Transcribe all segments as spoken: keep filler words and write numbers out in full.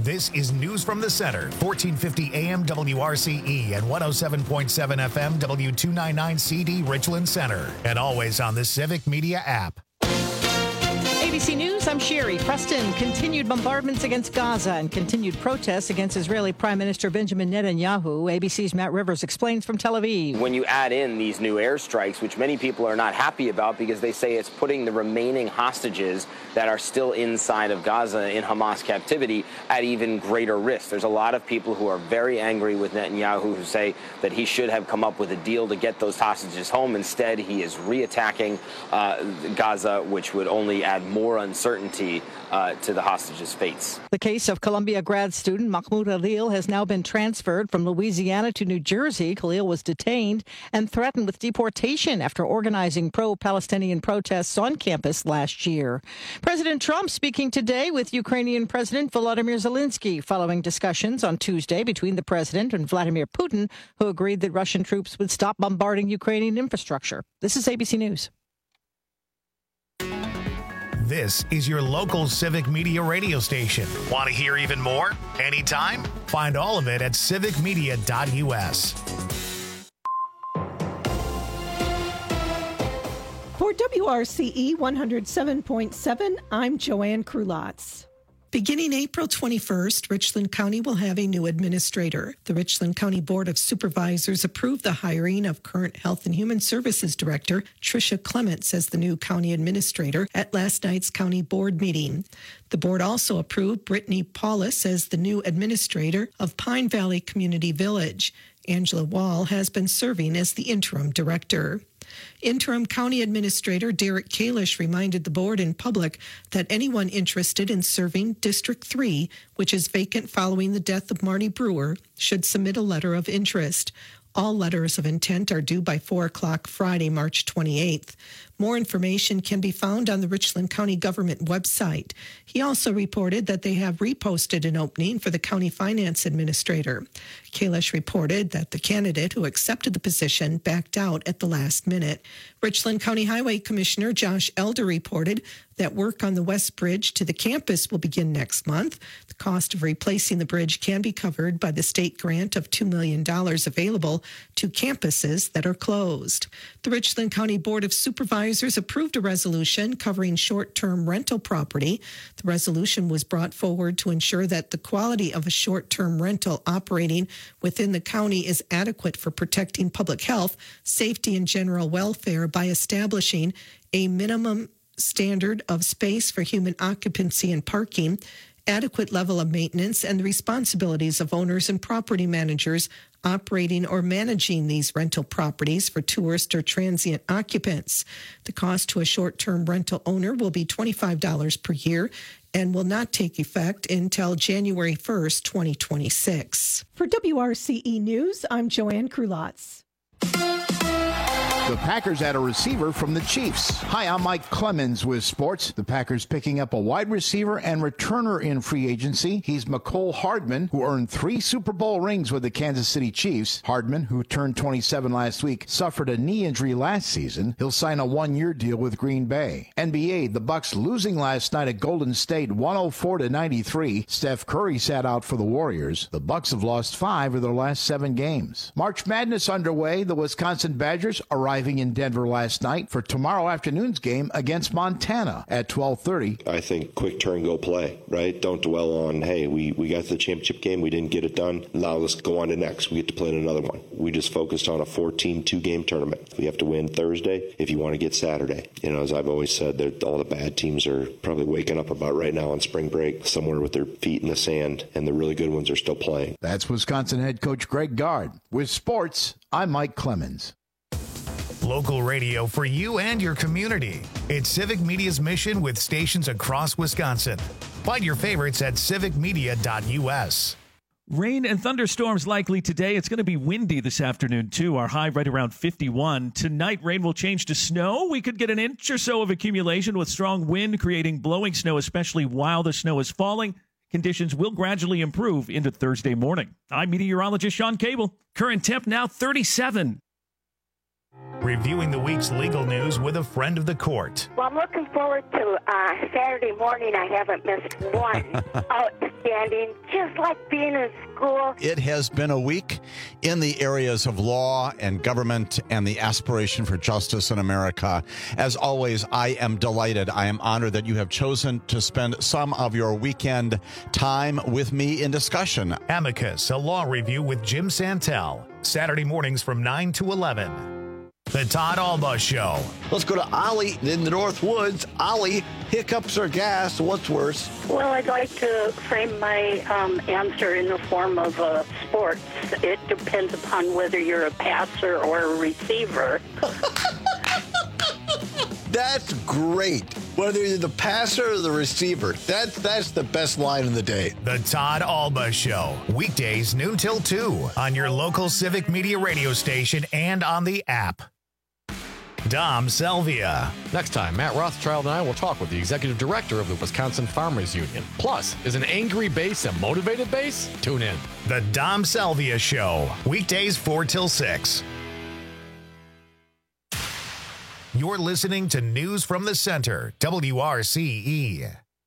This is News from the Center, fourteen fifty A M W R C E and one oh seven point seven F M W two ninety-nine C D Richland Center. And always on the Civic Media app. A B C News, I'm Sherry. Preston, continued bombardments against Gaza and continued protests against Israeli Prime Minister Benjamin Netanyahu. A B C's Matt Rivers explains from Tel Aviv. When you add in these new airstrikes, which many people are not happy about because they say it's putting the remaining hostages that are still inside of Gaza in Hamas captivity at even greater risk. There's a lot of people who are very angry with Netanyahu who say that he should have come up with a deal to get those hostages home. Instead, he is reattacking uh, Gaza, which would only add more uncertainty uh, to the hostages' fates. The case of Columbia grad student Mahmoud Khalil has now been transferred from Louisiana to New Jersey. Khalil was detained and threatened with deportation after organizing pro-Palestinian protests on campus last year. President Trump speaking today with Ukrainian President Volodymyr Zelensky following discussions on Tuesday between the president and Vladimir Putin, who agreed that Russian troops would stop bombarding Ukrainian infrastructure. This is A B C News. This is your local Civic Media radio station. Want to hear even more? Anytime? Find all of it at civic media dot U S. For W R C E one oh seven point seven, I'm Joanne Krulotz. Beginning April twenty-first, Richland County will have a new administrator. The Richland County Board of Supervisors approved the hiring of current Health and Human Services Director Tricia Clements as the new county administrator at last night's county board meeting. The board also approved Brittany Paulus as the new administrator of Pine Valley Community Village. Angela Wall has been serving as the interim director. Interim County Administrator Derek Kalish reminded the board in public that anyone interested in serving District three, which is vacant following the death of Marty Brewer, should submit a letter of interest. All letters of intent are due by four o'clock Friday, March twenty-eighth. More information can be found on the Richland County government website. He also reported that they have reposted an opening for the county finance administrator. Kalish reported that the candidate who accepted the position backed out at the last minute. Richland County Highway Commissioner Josh Elder reported that work on the West Bridge to the campus will begin next month. The cost of replacing the bridge can be covered by the state grant of two million dollars available to campuses that are closed. The Richland County Board of Supervisors approved a resolution covering short-term rental property. The resolution was brought forward to ensure that the quality of a short-term rental operating within the county is adequate for protecting public health, safety, and general welfare by establishing a minimum standard of space for human occupancy and parking, adequate level of maintenance, and the responsibilities of owners and property managers operating or managing these rental properties for tourist or transient occupants. The cost to a short-term rental owner will be twenty-five dollars per year and will not take effect until January first, twenty twenty-six. For W R C E News, I'm Joanne Krulotz. The Packers add a receiver from the Chiefs. Hi, I'm Mike Clemens with sports. The Packers picking up a wide receiver and returner in free agency. He's McCole Hardman, who earned three Super Bowl rings with the Kansas City Chiefs. Hardman, who turned twenty-seven last week, suffered a knee injury last season. He'll sign a one-year deal with Green Bay. N B A, the Bucks losing last night at Golden State one oh four to ninety-three. Steph Curry sat out for the Warriors. The Bucks have lost five of their last seven games. March Madness underway. The Wisconsin Badgers arriving in Denver last night for tomorrow afternoon's game against Montana at twelve thirty. I think quick turn, go play, right? Don't dwell on, hey, we, we got to the championship game, we didn't get it done. Now let's go on to next. We get to play in another one. We just focused on a four-team, two-game tournament. We have to win Thursday if you want to get Saturday. You know, as I've always said, all the bad teams are probably waking up about right now on spring break, somewhere with their feet in the sand, and the really good ones are still playing. That's Wisconsin head coach Greg Gard. With sports, I'm Mike Clemens. Local radio for you and your community. It's Civic Media's mission with stations across Wisconsin. Find your favorites at civic media dot U S. Rain and thunderstorms likely today. It's going to be windy this afternoon, too. Our high right around fifty-one. Tonight, rain will change to snow. We could get an inch or so of accumulation with strong wind creating blowing snow, especially while the snow is falling. Conditions will gradually improve into Thursday morning. I'm meteorologist Sean Cable. Current temp now thirty-seven. Reviewing the week's legal news with a friend of the court. Well, I'm looking forward to uh, Saturday morning. I haven't missed one. Outstanding, just like being in school. It has been a week in the areas of law and government and the aspiration for justice in America. As always, I am delighted. I am honored that you have chosen to spend some of your weekend time with me in discussion. Amicus, a law review with Jim Santel. Saturday mornings from nine to eleven. The Todd Alba Show. Let's go to Ollie in the North Woods. Ollie, hiccups or gas? What's worse? Well, I'd like to frame my um, answer in the form of uh, sports. It depends upon whether you're a passer or a receiver. That's great. Whether you're the passer or the receiver, that's that's the best line of the day. The Todd Alba Show. Weekdays noon till two on your local Civic Media radio station and on the app. Dom Selvia. Next time, Matt Rothschild and I will talk with the executive director of the Wisconsin Farmers Union. Plus, is an angry base a motivated base? Tune in. The Dom Selvia Show. Weekdays four till six. You're listening to News from the Center, W R C E.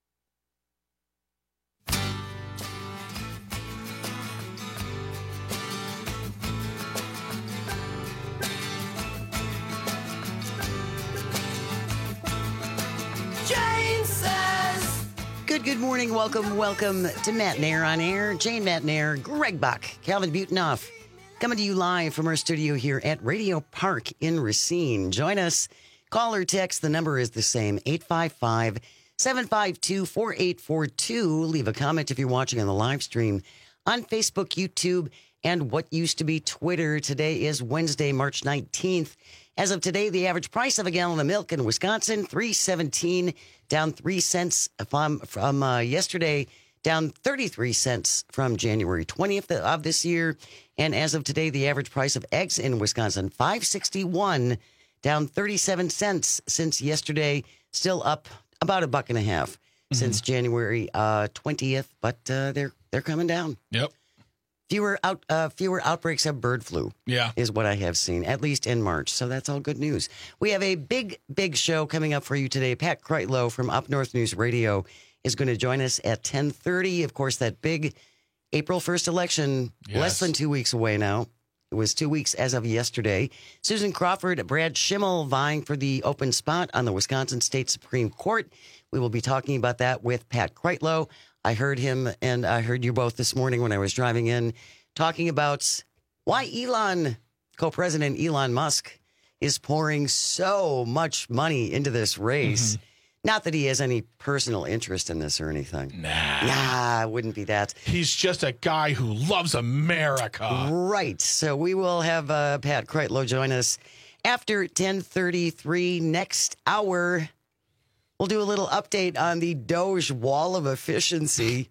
Good, good morning. Welcome, welcome to Matt Nair on Air. Jane Matt Nair, Greg Buck, Calvin Butenoff, coming to you live from our studio here at Radio Park in Racine. Join us. Call or text. The number is the same, eight five five, seven five two, four eight four two. Leave a comment if you're watching on the live stream on Facebook, YouTube, and what used to be Twitter. Today is Wednesday, March nineteenth. As of today, the average price of a gallon of milk in Wisconsin, three seventeen, down three cents from, from uh, yesterday, down thirty-three cents from January twentieth of this year. And as of today, the average price of eggs in Wisconsin, five sixty-one, down thirty-seven cents since yesterday, still up about a buck and a half mm-hmm. since January uh, twentieth, but uh, they're they're coming down. Yep. Fewer out uh, fewer outbreaks of bird flu. Yeah, is what I have seen, at least in March. So that's all good news. We have a big, big show coming up for you today. Pat Kreitlow from Up North News Radio is going to join us at ten thirty. Of course, that big April first election, yes. less than two weeks away now. It was two weeks as of yesterday. Susan Crawford, Brad Schimmel vying for the open spot on the Wisconsin State Supreme Court. We will be talking about that with Pat Kreitlow. I heard him and I heard you both this morning when I was driving in talking about why Elon, co-president Elon Musk, is pouring so much money into this race. Mm-hmm. Not that he has any personal interest in this or anything. Nah. Nah, it wouldn't be that. He's just a guy who loves America. Right. So we will have uh, Pat Kreitlow join us after ten thirty-three next hour. We'll do a little update on the Doge wall of efficiency.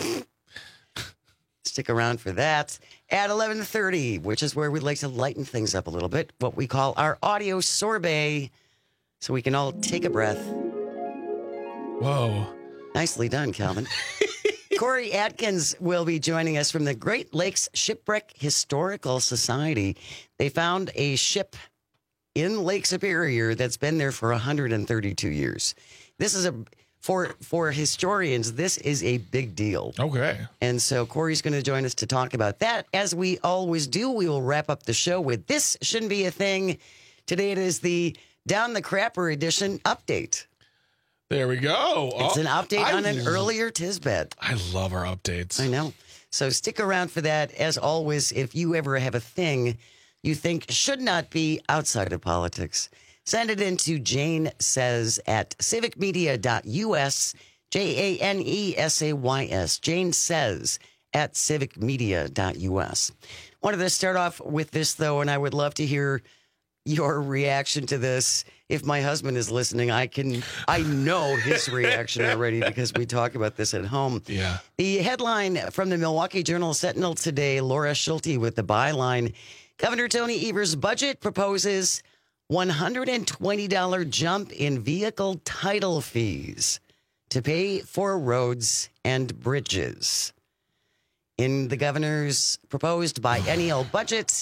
Stick around for that. At eleven thirty, which is where we'd like to lighten things up a little bit, what we call our audio sorbet, so we can all take a breath. Whoa. Nicely done, Calvin. Corey Atkins will be joining us from the Great Lakes Shipwreck Historical Society. They found a ship in Lake Superior that's been there for one hundred thirty-two years. This is a, for for historians, this is a big deal. Okay. And so Corey's going to join us to talk about that. As we always do, we will wrap up the show with This Shouldn't Be a Thing. Today it is the Down the Crapper edition update. There we go. It's an update I on an l- earlier Tisbet. I love our updates. I know. So stick around for that. As always, if you ever have a thing you think should not be outside of politics, send it in to Jane Says at civic media dot U S, J A N E S A Y S, Jane Says at civic media dot U S. Wanted to start off with this, though, and I would love to hear your reaction to this. If my husband is listening, I can, I know his reaction already because we talk about this at home. Yeah. The headline from the Milwaukee Journal Sentinel today, Laura Schulte with the byline, Governor Tony Evers' budget proposes one hundred twenty dollars jump in vehicle title fees to pay for roads and bridges. In the governor's proposed biennial budget,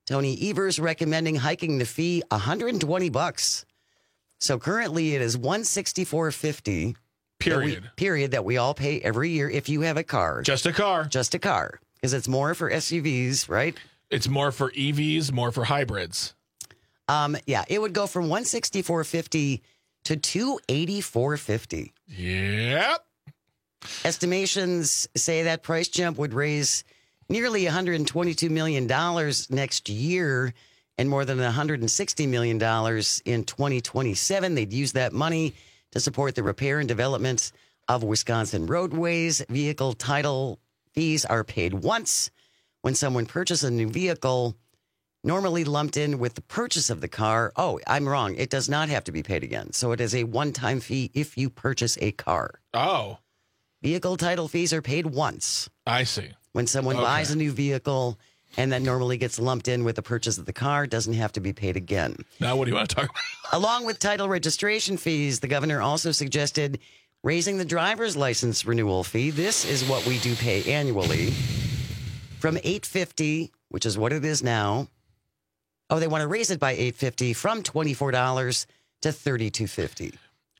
Tony Evers recommending hiking the fee one hundred twenty bucks. So currently it is one hundred sixty-four fifty. Period. That we, period that we all pay every year if you have a car. Just a car. Just a car. Because it's more for S U Vs, right? It's more for E Vs, more for hybrids. Um, yeah, it would go from one hundred sixty-four fifty to two hundred eighty-four fifty. Yep. Estimations say that price jump would raise nearly one hundred twenty-two million dollars next year and more than one hundred sixty million dollars in twenty twenty-seven. They'd use that money to support the repair and development of Wisconsin roadways. Vehicle title fees are paid once when someone purchases a new vehicle, normally lumped in with the purchase of the car. Oh, I'm wrong. It does not have to be paid again. So it is a one-time fee if you purchase a car. Oh. Vehicle title fees are paid once. I see. When someone Okay. buys a new vehicle and that normally gets lumped in with the purchase of the car, doesn't have to be paid again. Now, what do you want to talk about? Along with title registration fees, the governor also suggested raising the driver's license renewal fee. This is what we do pay annually. From eight dollars and fifty cents, which is what it is now. Oh, they want to raise it by eight dollars and fifty cents from twenty-four dollars to thirty-two dollars and fifty cents.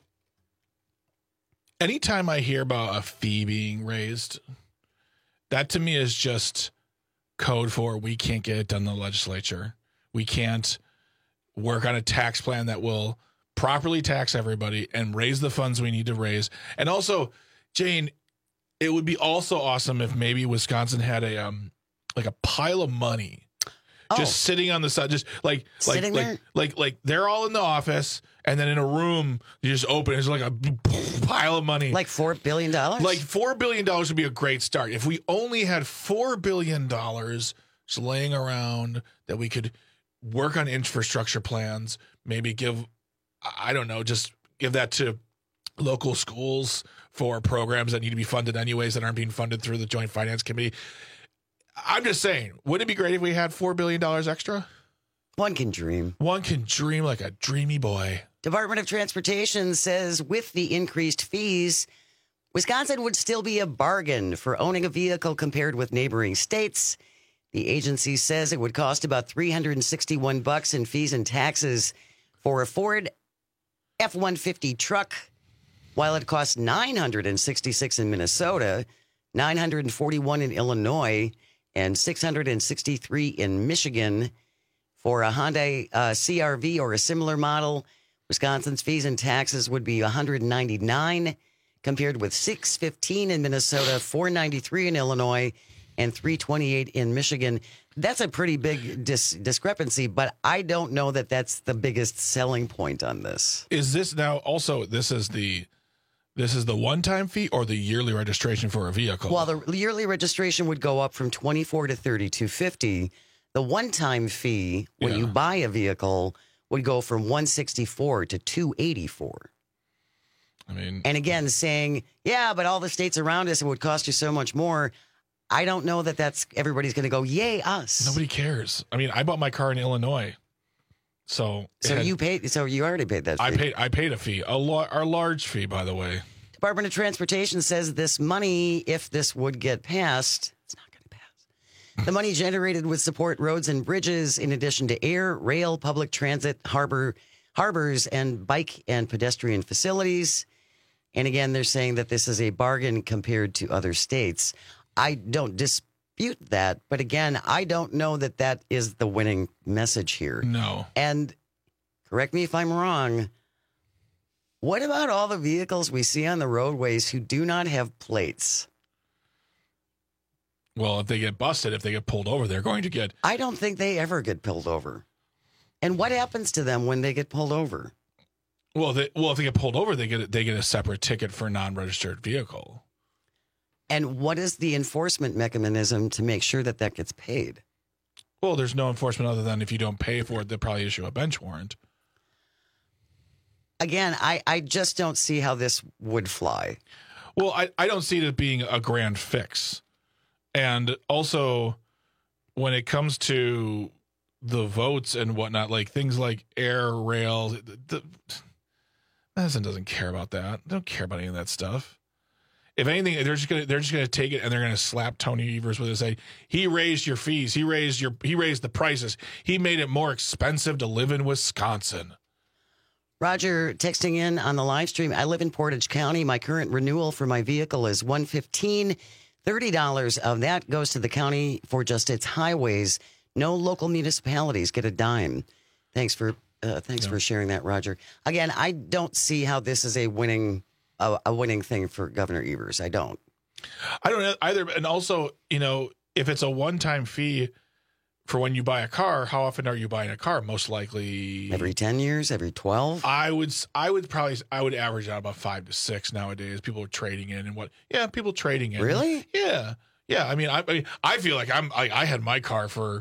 Anytime I hear about a fee being raised, that to me is just code for we can't get it done in the legislature. We can't work on a tax plan that will properly tax everybody and raise the funds we need to raise. And also, Jane, it would be also awesome if maybe Wisconsin had a um like a pile of money Oh. just sitting on the side, just like like Sitting like, there? like like they're all in the office, and then in a room you just open, it's like a pile of money, Like four billion dollars? like four billion dollars would be a great start. If we only had four billion dollars just laying around that we could work on infrastructure plans, maybe give, I don't know, just give that to local schools for programs that need to be funded anyways that aren't being funded through the Joint Finance Committee. I'm just saying, wouldn't it be great if we had four billion dollars extra? One can dream. One can dream like a dreamy boy. Department of Transportation says with the increased fees, Wisconsin would still be a bargain for owning a vehicle compared with neighboring states. The agency says it would cost about three hundred sixty-one bucks in fees and taxes for a Ford F one fifty truck, while it costs nine hundred sixty-six in Minnesota, nine hundred forty-one in Illinois, and six hundred sixty-three in Michigan. For a Hyundai uh, C R V or a similar model, Wisconsin's fees and taxes would be one hundred ninety-nine, compared with six hundred fifteen in Minnesota, four hundred ninety-three in Illinois, and three hundred twenty-eight in Michigan. That's a pretty big dis- discrepancy, but I don't know that that's the biggest selling point on this. Is this now also, this is the this is the one-time fee or the yearly registration for a vehicle? Well, the yearly registration would go up from twenty-four to thirty-two fifty. The one-time fee when Yeah. you buy a vehicle would go from one sixty-four to two eighty-four. I mean, And again, saying, yeah, but all the states around us, it would cost you so much more. I don't know that that's everybody's going to go, yay, us. nobody cares. I mean, I bought my car in Illinois, so it So had- you paid. So you already paid that fee. I paid I paid a fee, a lo- our large fee, by the way. Department of Transportation says this money, if this would get passed, it's not going to pass. The money generated would support roads and bridges, in addition to air, rail, public transit, harbor, harbors, and bike and pedestrian facilities. And again, they're saying that this is a bargain compared to other states. I don't dispute that, but again, I don't know that that is the winning message here. No. And correct me if I'm wrong. What about all the vehicles we see on the roadways who do not have plates? Well, if they get busted, if they get pulled over, they're going to get. I don't think they ever get pulled over. And what happens to them when they get pulled over? Well, they, well, if they get pulled over, they get they get a separate ticket for non-registered vehicle. And what is the enforcement mechanism to make sure that that gets paid? Well, there's no enforcement other than if you don't pay for it, they'll probably issue a bench warrant. Again, I, I just don't see how this would fly. Well, I, I don't see it being a grand fix. And also, when it comes to the votes and whatnot, like things like air, rail, the, the, Madison doesn't care about that. They don't care about any of that stuff. If anything, they're just gonna they're just gonna take it and they're gonna slap Tony Evers with it and say, he raised your fees, he raised your he raised the prices, he made it more expensive to live in Wisconsin. Roger texting in on the live stream. I live in Portage County. My current renewal for my vehicle is one hundred fifteen dollars. thirty dollars of that goes to the county for just its highways. No local municipalities get a dime. Thanks for uh, thanks Yeah. for sharing that, Roger. Again, I don't see how this is a winning a, a winning thing for Governor Evers. I don't. I don't know either. And also, you know, if it's a one-time fee for when you buy a car, how often are you buying a car? Most likely Every ten years, every twelve. I would, I would probably, I would average out about five to six nowadays. People are trading in and what? Yeah, people trading in. Really? Yeah, yeah. I mean, I, I, mean, I feel like I'm, I, I had my car for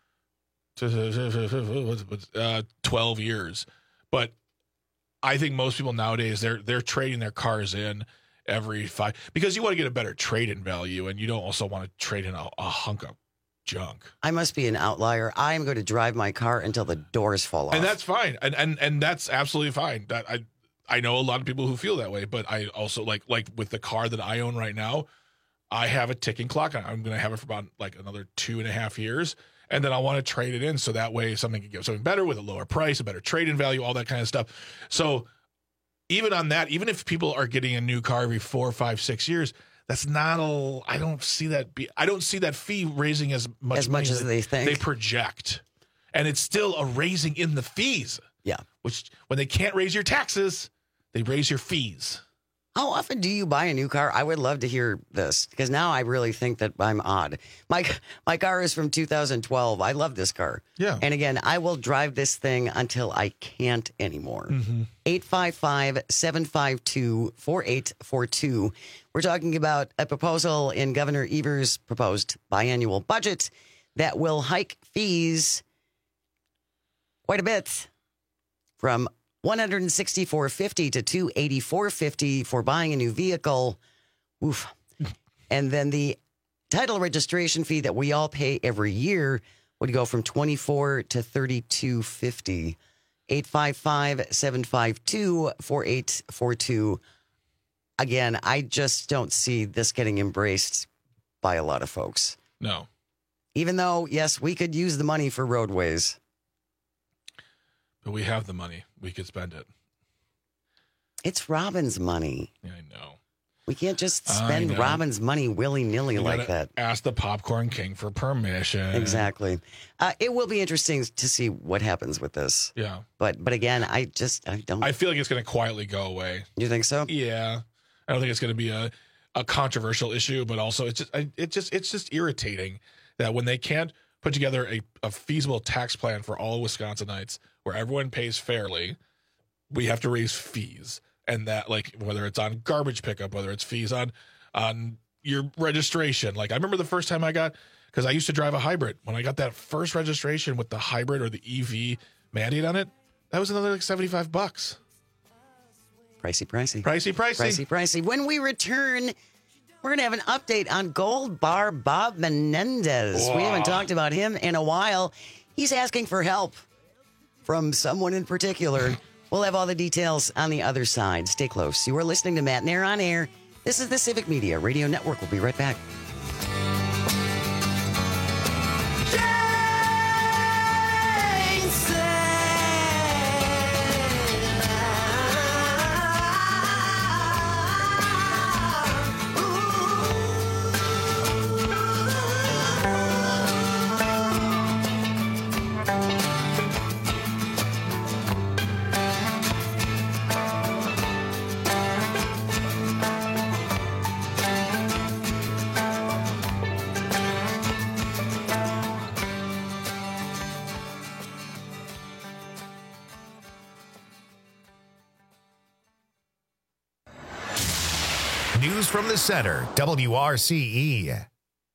uh, twelve years, but I think most people nowadays they're they're trading their cars in every five because you want to get a better trade-in value, and you don't also want to trade in a, a hunk of junk. I must be an outlier. I am going to drive my car until the doors fall off. And that's fine. And and and that's absolutely fine. That I I know a lot of people who feel that way, but I also like like with the car that I own right now, I have a ticking clock. I'm going to have it for about like another two and a half years. And then I want to trade it in so that way something can get something better with a lower price, a better trade-in value, all that kind of stuff. So even on that, even if people are getting a new car every four, five, six years, that's not a. I don't see that. Be, I don't see that fee raising as much as much as they think they project, and it's still a raising in the fees. Yeah, which when they can't raise your taxes, they raise your fees. How often do you buy a new car? I would love to hear this because now I really think that I'm odd. My my car is from two thousand twelve. I love this car. Yeah. And again, I will drive this thing until I can't anymore. Mm-hmm. eight five five, seven five two, four eight four two. We're talking about a proposal in Governor Evers' proposed biannual budget that will hike fees quite a bit from one hundred sixty-four dollars and fifty cents to two hundred eighty-four dollars and fifty cents for buying a new vehicle. Oof. And then the title registration fee that we all pay every year would go from twenty-four dollars to thirty-two dollars and fifty cents. eight five five, seven five two, four eight four two. Again, I just don't see this getting embraced by a lot of folks. No. Even though, yes, we could use the money for roadways. But we have the money. We could spend it. It's Robin's money. Yeah, I know. We can't just I spend know. Robin's money willy-nilly You like gotta that. Ask the Popcorn King for permission. Exactly. Uh, it will be interesting to see what happens with this. Yeah. But but again, I just I don't. I feel like it's going to quietly go away. You think so? Yeah. I don't think it's going to be a, a controversial issue, but also it's just I, it just it's just irritating that when they can't put together a, a feasible tax plan for all Wisconsinites where everyone pays fairly, we have to raise fees. And that, like, whether it's on garbage pickup, whether it's fees on on your registration. Like, I remember the first time I got, because I used to drive a hybrid. When I got that first registration with the hybrid or the E V mandate on it, that was another like seventy-five bucks. Pricey, pricey. Pricey, pricey. Pricey, pricey. When we return, we're going to have an update on Gold Bar Bob Menendez. Wow. We haven't talked about him in a while. He's asking for help from someone in particular. We'll have all the details on the other side. Stay close. You are listening to Matt Nair on Air. This is the Civic Media Radio Network. We'll be right back. News from the center, W R C E.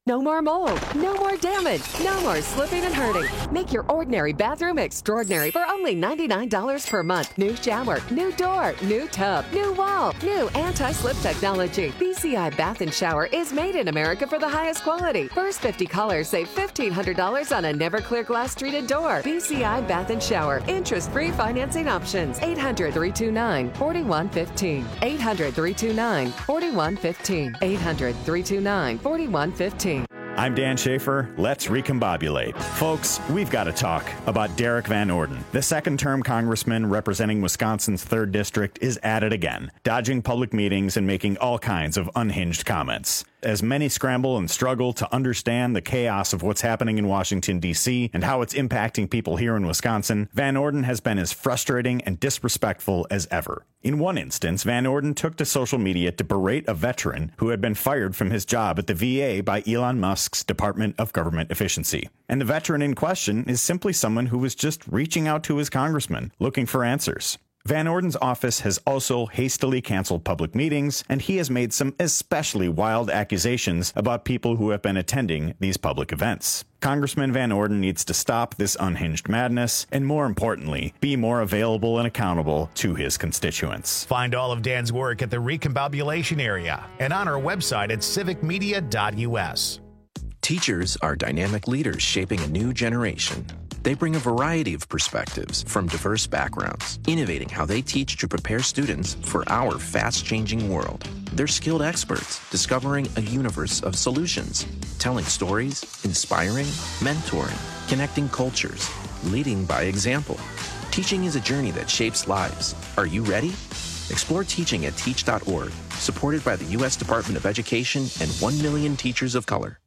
No more mold. No more damage. No more slipping and hurting. Make your ordinary bathroom extraordinary for only ninety-nine dollars per month. New shower, new door, new tub, new wall, new anti-slip technology. B C I Bath and Shower is made in America for the highest quality. First fifty callers save fifteen hundred dollars on a Never-Clear glass treated door. B C I Bath and Shower. Interest-free financing options. eight hundred, three two nine, four one one five. eight hundred, three two nine, four one one five. eight hundred, three two nine, four one one five. I'm Dan Schaefer. Let's recombobulate. Folks, we've got to talk about Derek Van Orden. The second-term congressman representing Wisconsin's third District is at it again, dodging public meetings and making all kinds of unhinged comments. As many scramble and struggle to understand the chaos of what's happening in Washington, D C, and how it's impacting people here in Wisconsin, Van Orden has been as frustrating and disrespectful as ever. In one instance, Van Orden took to social media to berate a veteran who had been fired from his job at the V A by Elon Musk's Department of Government Efficiency. And the veteran in question is simply someone who was just reaching out to his congressman, looking for answers. Van Orden's office has also hastily canceled public meetings, and he has made some especially wild accusations about people who have been attending these public events. Congressman Van Orden needs to stop this unhinged madness, and more importantly, be more available and accountable to his constituents. Find all of Dan's work at the Recombobulation Area and on our website at civic media dot u s. Teachers are dynamic leaders shaping a new generation. They bring a variety of perspectives from diverse backgrounds, innovating how they teach to prepare students for our fast-changing world. They're skilled experts, discovering a universe of solutions, telling stories, inspiring, mentoring, connecting cultures, leading by example. Teaching is a journey that shapes lives. Are you ready? Explore teaching at teach dot org, supported by the U S Department of Education and one million teachers of color.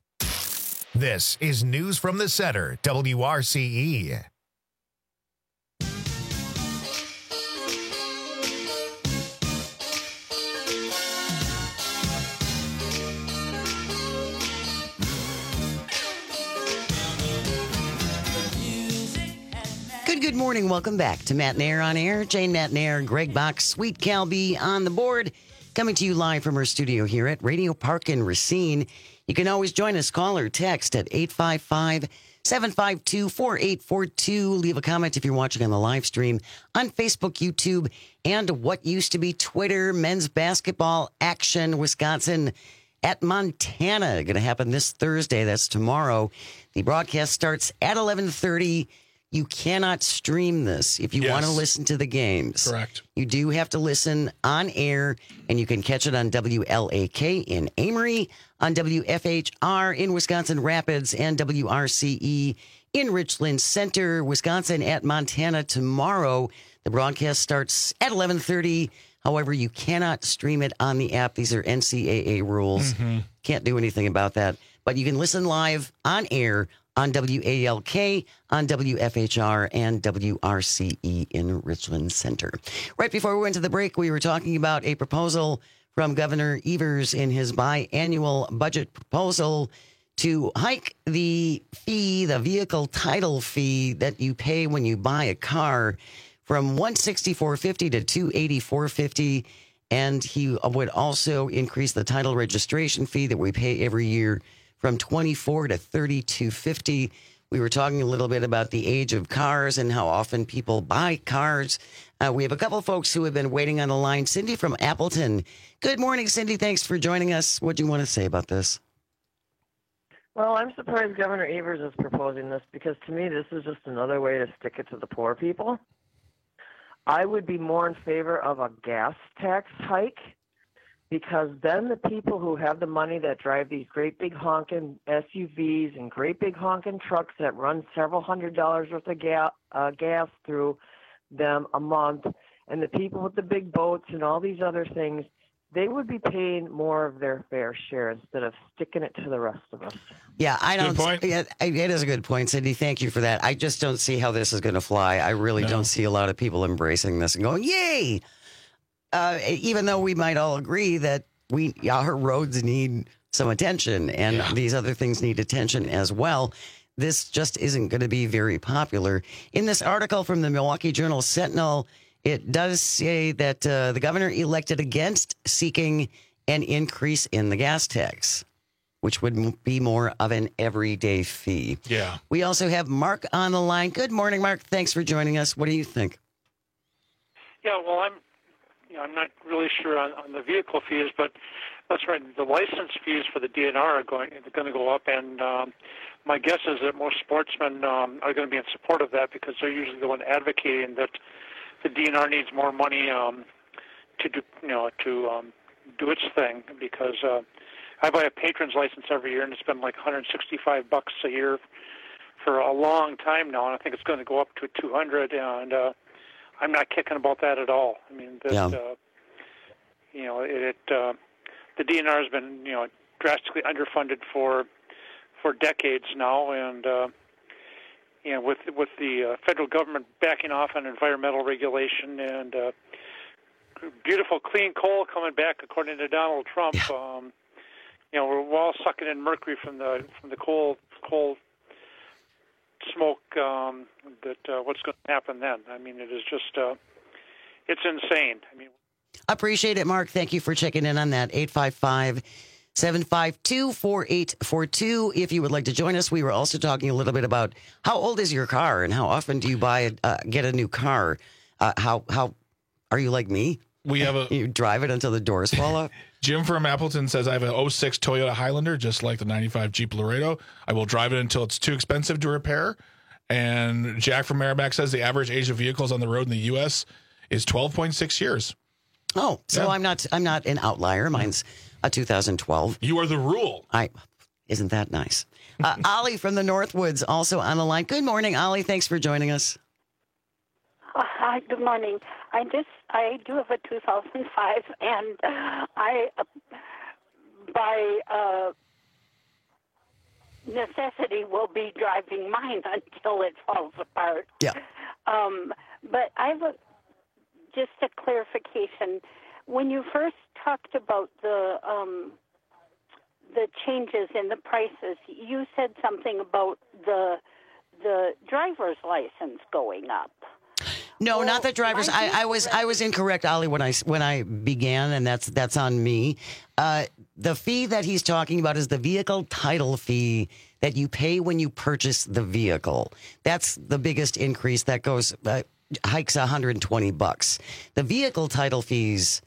This is News from the Center, W R C E. Good, good morning. Welcome back to Matt and Air on Air. Jane, Matt and Air, Greg Bach, Sweet Calby on the board. Coming to you live from our studio here at Radio Park in Racine. You can always join us. Call or text at eight five five, seven five two, four eight four two. Leave a comment if you're watching on the live stream on Facebook, YouTube, and what used to be Twitter. Men's basketball action, Wisconsin at Montana. Going to happen this Thursday. That's tomorrow. The broadcast starts at eleven thirty. You cannot stream this if you yes. want to listen to the games. Correct. You do have to listen on air, and you can catch it on W L A K in Amory, on W F H R in Wisconsin Rapids, and W R C E in Richland Center, Wisconsin at Montana tomorrow. The broadcast starts at eleven thirty. However, you cannot stream it on the app. These are N C A A rules. Mm-hmm. Can't do anything about that. But you can listen live on air on W A L K, on W F H R, and W R C E in Richland Center. Right before we went to the break, we were talking about a proposal from Governor Evers in his biannual budget proposal to hike the fee, the vehicle title fee that you pay when you buy a car from one hundred sixty-four dollars and fifty cents to two hundred eighty-four dollars and fifty cents. And he would also increase the title registration fee that we pay every year from twenty-four dollars to thirty-two fifty. We were talking a little bit about the age of cars and how often people buy cars. Uh, we have a couple of folks who have been waiting on the line. Cindy from Appleton. Good morning, Cindy. Thanks for joining us. What do you want to say about this? Well, I'm surprised Governor Evers is proposing this because to me this is just another way to stick it to the poor people. I would be more in favor of a gas tax hike, because then the people who have the money that drive these great big honking S U Vs and great big honking trucks that run several hundred dollars worth of ga- uh, gas through them a month, and the people with the big boats and all these other things, they would be paying more of their fair share instead of sticking it to the rest of us. Yeah, I don't. Good point. Yeah, it is a good point, Cindy. Thank you for that. I just don't see how this is going to fly. I really no. don't see a lot of people embracing this and going, "Yay!" Uh, even though we might all agree that we our roads need some attention and yeah. these other things need attention as well, this just isn't going to be very popular. In this article from the Milwaukee Journal Sentinel, it does say that uh, the governor elected against seeking an increase in the gas tax. which would be more of an everyday fee. Yeah. We also have Mark on the line. Good morning, Mark. Thanks for joining us. What do you think? Yeah, well, I'm, you know, I'm not really sure on, on the vehicle fees, but that's right. The license fees for the D N R are going going to go up, and um, my guess is that most sportsmen um, are going to be in support of that because they're usually the one advocating that the D N R needs more money um, to do, you know, to um, do its thing. Because uh, I buy a patron's license every year, and it's been like one hundred sixty-five bucks a year for a long time now, and I think it's going to go up to two hundred. And uh, I'm not kicking about that at all. I mean, that, Yeah. uh, you know, it. it uh, the D N R has been, you know, drastically underfunded for for decades now, and uh, you know, with with the uh, federal government backing off on environmental regulation and uh, beautiful clean coal coming back, according to Donald Trump. Yeah. Um, you know, we're all sucking in mercury from the from the coal coal smoke. Um, that uh, what's going to happen then? I mean, it is just uh, it's insane. I mean. Appreciate it, Mark. Thank you for checking in on that. eight five five, seven five two, four eight four two. If you would like to join us, we were also talking a little bit about how old is your car and how often do you buy a, uh, get a new car? Uh, how how are you like me? We have a you drive it until the doors fall off. Jim from Appleton says, I have an oh six Toyota Highlander, just like the ninety-five Jeep Laredo. I will drive it until it's too expensive to repair. And Jack from Merrimack says the average age of vehicles on the road in the U S is twelve point six years. Oh, so Yeah. I'm not I'm not an outlier. Mine's a two thousand twelve. You are the rule. I isn't that nice? Uh, Ollie from the Northwoods also on the line. Good morning, Ollie. Thanks for joining us. Uh, hi, good morning. I just I do have a two thousand five, and I uh, by uh, necessity will be driving mine until it falls apart. Yeah. Um, but I have a, just a clarification. When you first talked about the um, the changes in the prices, you said something about the the driver's license going up. No, Well, not the drivers. my I, I was I was incorrect, Ollie, when I when I began, and that's that's on me. Uh, the fee that he's talking about is the vehicle title fee that you pay when you purchase the vehicle. That's the biggest increase. That goes uh, hikes one hundred twenty bucks. The vehicle title fees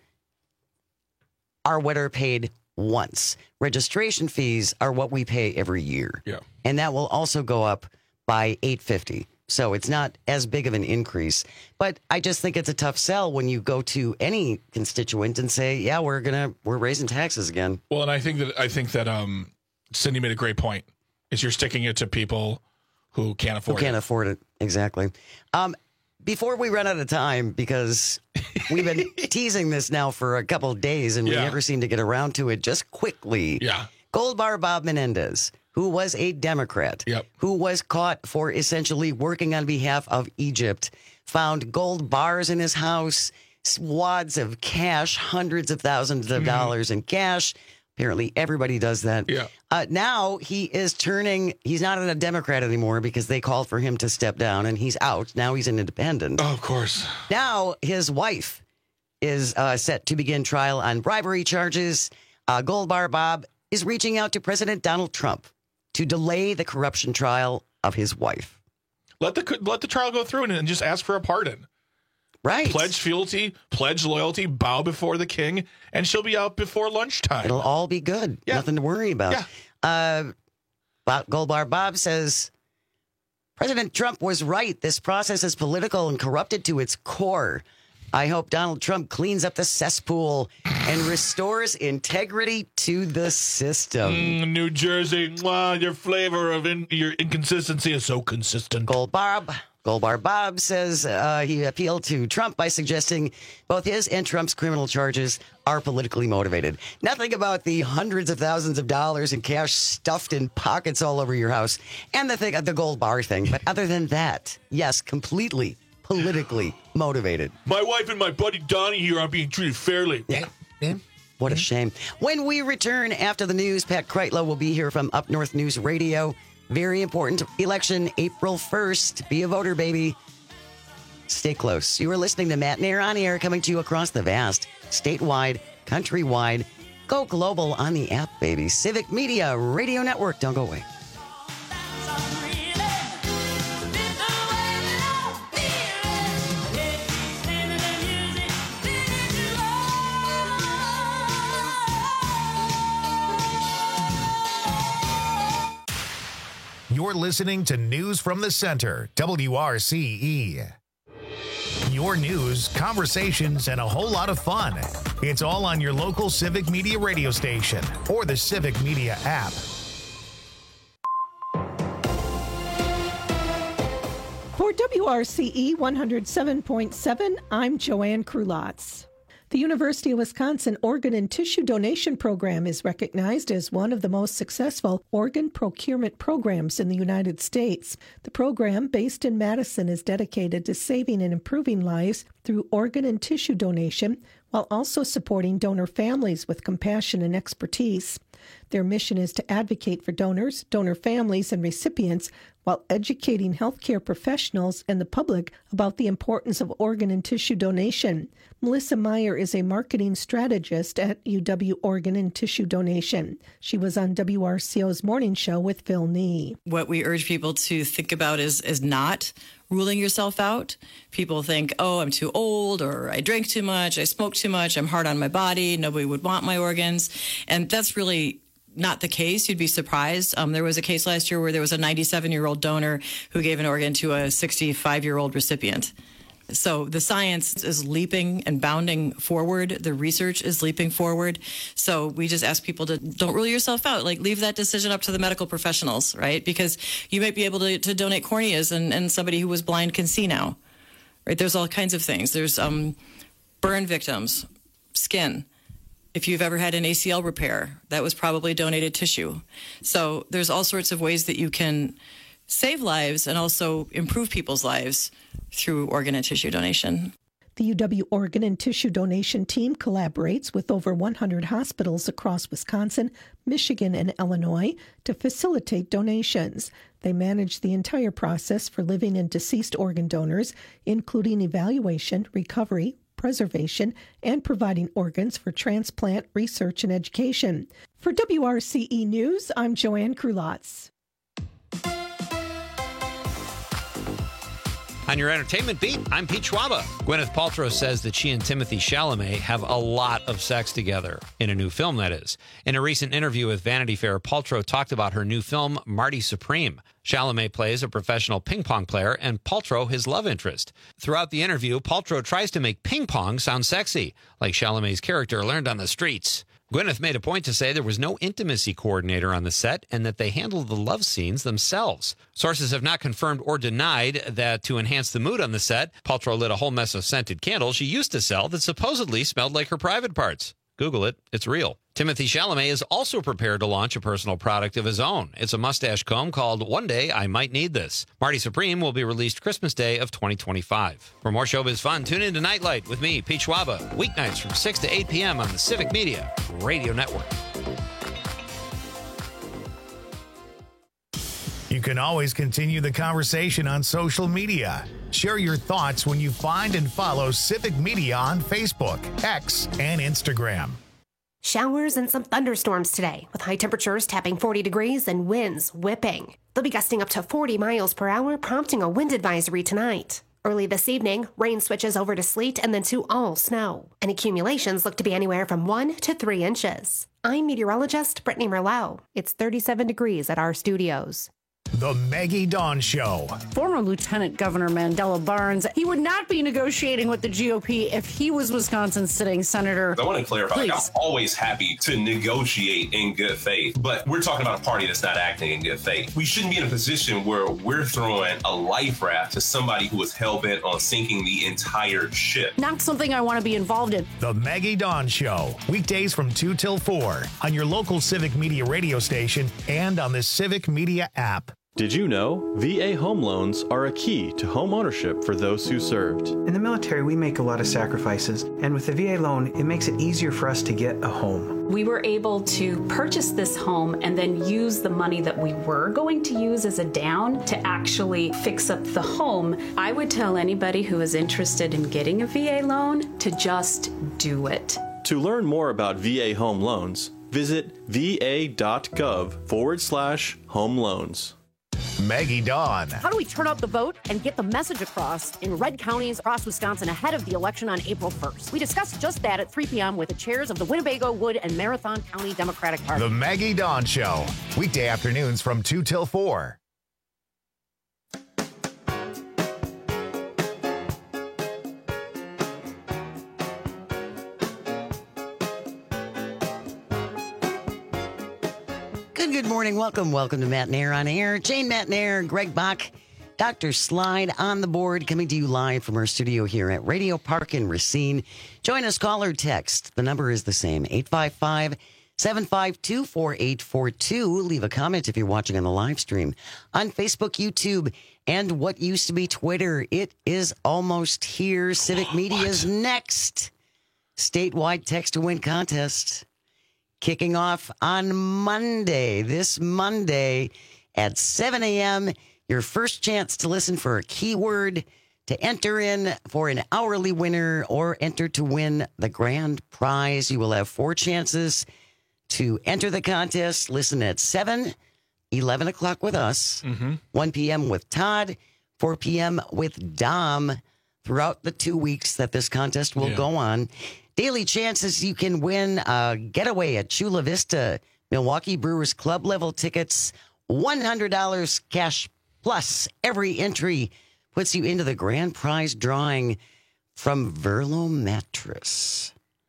are what are paid once. Registration fees are what we pay every year. Yeah, and that will also go up by eight fifty. So it's not as big of an increase. But I just think it's a tough sell when you go to any constituent and say, yeah, we're gonna we're raising taxes again. Well, and I think that I think that um, Cindy made a great point. Is you're sticking it to people who can't afford Who can't it. afford it. Exactly. Um, before we run out of time, because we've been teasing this now for a couple of days and we Yeah. never seem to get around to it, just quickly. Yeah. Gold Bar Bob Menendez, who was a Democrat, Yep. who was caught for essentially working on behalf of Egypt, found gold bars in his house, wads of cash, hundreds of thousands of Mhm. dollars in cash. Apparently, everybody does that. Yeah. Uh, now he is turning, he's not a Democrat anymore because they called for him to step down and he's out. Now he's an independent. Oh, of course. Now his wife is uh, set to begin trial on bribery charges. Uh, Gold Bar Bob is reaching out to President Donald Trump to delay the corruption trial of his wife. Let the let the trial go through and, and just ask for a pardon. Right. Pledge fealty, pledge loyalty, bow before the king, and she'll be out before lunchtime. It'll all be good. Yeah. Nothing to worry about. Yeah. Uh, Bob, Gold Bar Bob says, President Trump was right. This process is political and corrupted to its core. I hope Donald Trump cleans up the cesspool and restores integrity to the system. Mm, New Jersey, wow, your flavor of in, your inconsistency is so consistent. Gold Barb. Gold Bar Bob says uh, he appealed to Trump by suggesting both his and Trump's criminal charges are politically motivated. Nothing about the hundreds of thousands of dollars in cash stuffed in pockets all over your house and the thing, the gold bar thing. But other than that, yes, completely politically motivated. My wife and my buddy Donnie here aren't being treated fairly. Yeah. What a shame. When we return after the news, Pat Kreitlow will be here from Up North News Radio. Very important election, April first. Be a voter, baby. Stay close. You are listening to Matt Nair on air, coming to you across the vast, statewide, countrywide, Go global on the app, baby. Civic Media Radio Network. Don't go away. You're listening to News from the Center, W R C E. Your news, conversations, and a whole lot of fun. It's all on your local Civic Media radio station or the Civic Media app. For W R C E one oh seven point seven, I'm Joanne Krulotz. The University of Wisconsin Organ and Tissue Donation Program is recognized as one of the most successful organ procurement programs in the United States. The program, based in Madison, is dedicated to saving and improving lives through organ and tissue donation, while also supporting donor families with compassion and expertise. Their mission is to advocate for donors, donor families, and recipients while educating healthcare professionals and the public about the importance of organ and tissue donation. Melissa Meyer is a marketing strategist at U W Organ and Tissue Donation. She was on W R C O's Morning Show with Phil Nee. What we urge people to think about is, is not ruling yourself out. People think, oh, I'm too old, or I drank too much, I smoked too much, I'm hard on my body, nobody would want my organs. And that's really not the case. You'd be surprised. Um, there was a case last year where there was a ninety-seven-year-old donor who gave an organ to a sixty-five-year-old recipient. So the science is leaping and bounding forward. The research is leaping forward. So we just ask people to don't rule yourself out. Like, leave that decision up to the medical professionals, right? Because you might be able to, to donate corneas, and, and somebody who was blind can see now, right? There's all kinds of things. There's um, burn victims, skin. If you've ever had an A C L repair, that was probably donated tissue. So there's all sorts of ways that you can save lives and also improve people's lives through organ and tissue donation. The U W Organ and Tissue Donation team collaborates with over one hundred hospitals across Wisconsin, Michigan, and Illinois to facilitate donations. They manage the entire process for living and deceased organ donors, including evaluation, recovery, preservation, and providing organs for transplant, research, and education. For W R C E News, I'm Joanne Krulotz. On your entertainment beat, I'm Pete Schwaba. Gwyneth Paltrow says that she and Timothée Chalamet have a lot of sex together, in a new film, that is. In a recent interview with Vanity Fair, Paltrow talked about her new film, Marty Supreme. Chalamet plays a professional ping pong player and Paltrow his love interest. Throughout the interview, Paltrow tries to make ping pong sound sexy, like Chalamet's character learned on the streets. Gwyneth made a point to say there was no intimacy coordinator on the set and that they handled the love scenes themselves. Sources have not confirmed or denied that to enhance the mood on the set, Paltrow lit a whole mess of scented candles she used to sell that supposedly smelled like her private parts. Google it. It's real. Timothée Chalamet is also prepared to launch a personal product of his own. It's a mustache comb called One Day I Might Need This. Marty Supreme will be released Christmas Day of twenty twenty-five. For more showbiz fun, tune in to Nightlight with me, Pete Schwaba, weeknights from six to eight p.m. on the Civic Media Radio Network. You can always continue the conversation on social media. Share your thoughts when you find and follow Civic Media on Facebook, X, and Instagram. Showers and some thunderstorms today, with high temperatures tapping forty degrees and winds whipping. They'll be gusting up to forty miles per hour, prompting a wind advisory tonight. Early this evening, rain switches over to sleet and then to all snow, and accumulations look to be anywhere from one to three inches. I'm meteorologist Brittany Merlot. It's thirty-seven degrees at our studios. The Maggie Dawn Show. Former Lieutenant Governor Mandela Barnes, he would not be negotiating with the G O P if he was Wisconsin's sitting senator. I want to clarify, like, I'm always happy to negotiate in good faith, but we're talking about a party that's not acting in good faith. We shouldn't be in a position where we're throwing a life raft to somebody who is hell-bent on sinking the entire ship. Not something I want to be involved in. The Maggie Dawn Show, weekdays from two till four on your local Civic Media radio station and on the Civic Media app. Did you know V A home loans are a key to home ownership for those who served? In the military, we make a lot of sacrifices, and with the V A loan, it makes it easier for us to get a home. We were able to purchase this home and then use the money that we were going to use as a down to actually fix up the home. I would tell anybody who is interested in getting a V A loan to just do it. To learn more about V A home loans, visit va.gov forward slash home loans. Maggie Dawn. How do we turn out the vote and get the message across in red counties across Wisconsin ahead of the election on April first? We discussed just that at three p.m. with the chairs of the Winnebago, Wood, and Marathon County Democratic Party. The Maggie Dawn Show. Weekday afternoons from two till four. Good morning. Welcome. Welcome to Matt Nair on Air. Jane Matt Nair, Greg Bach, Doctor Slide on the board, coming to you live from our studio here at Radio Park in Racine. Join us, call or text. The number is the same, eight five five, seven five two, four eight four two. Leave a comment if you're watching on the live stream on Facebook, YouTube, and what used to be Twitter. It is almost here. Civic oh, Media's what? next statewide text to win contest. Kicking off on Monday, this Monday at seven a.m., your first chance to listen for a keyword to enter in for an hourly winner or enter to win the grand prize. You will have four chances to enter the contest. Listen at seven, eleven o'clock with us, mm-hmm. one p.m. with Todd, four p.m. with Dom throughout the two weeks that this contest will yeah. go on. Daily chances you can win a getaway at Chula Vista, Milwaukee Brewers Club level tickets, one hundred dollars cash plus. Every entry puts you into the grand prize drawing from Verlo Mattress.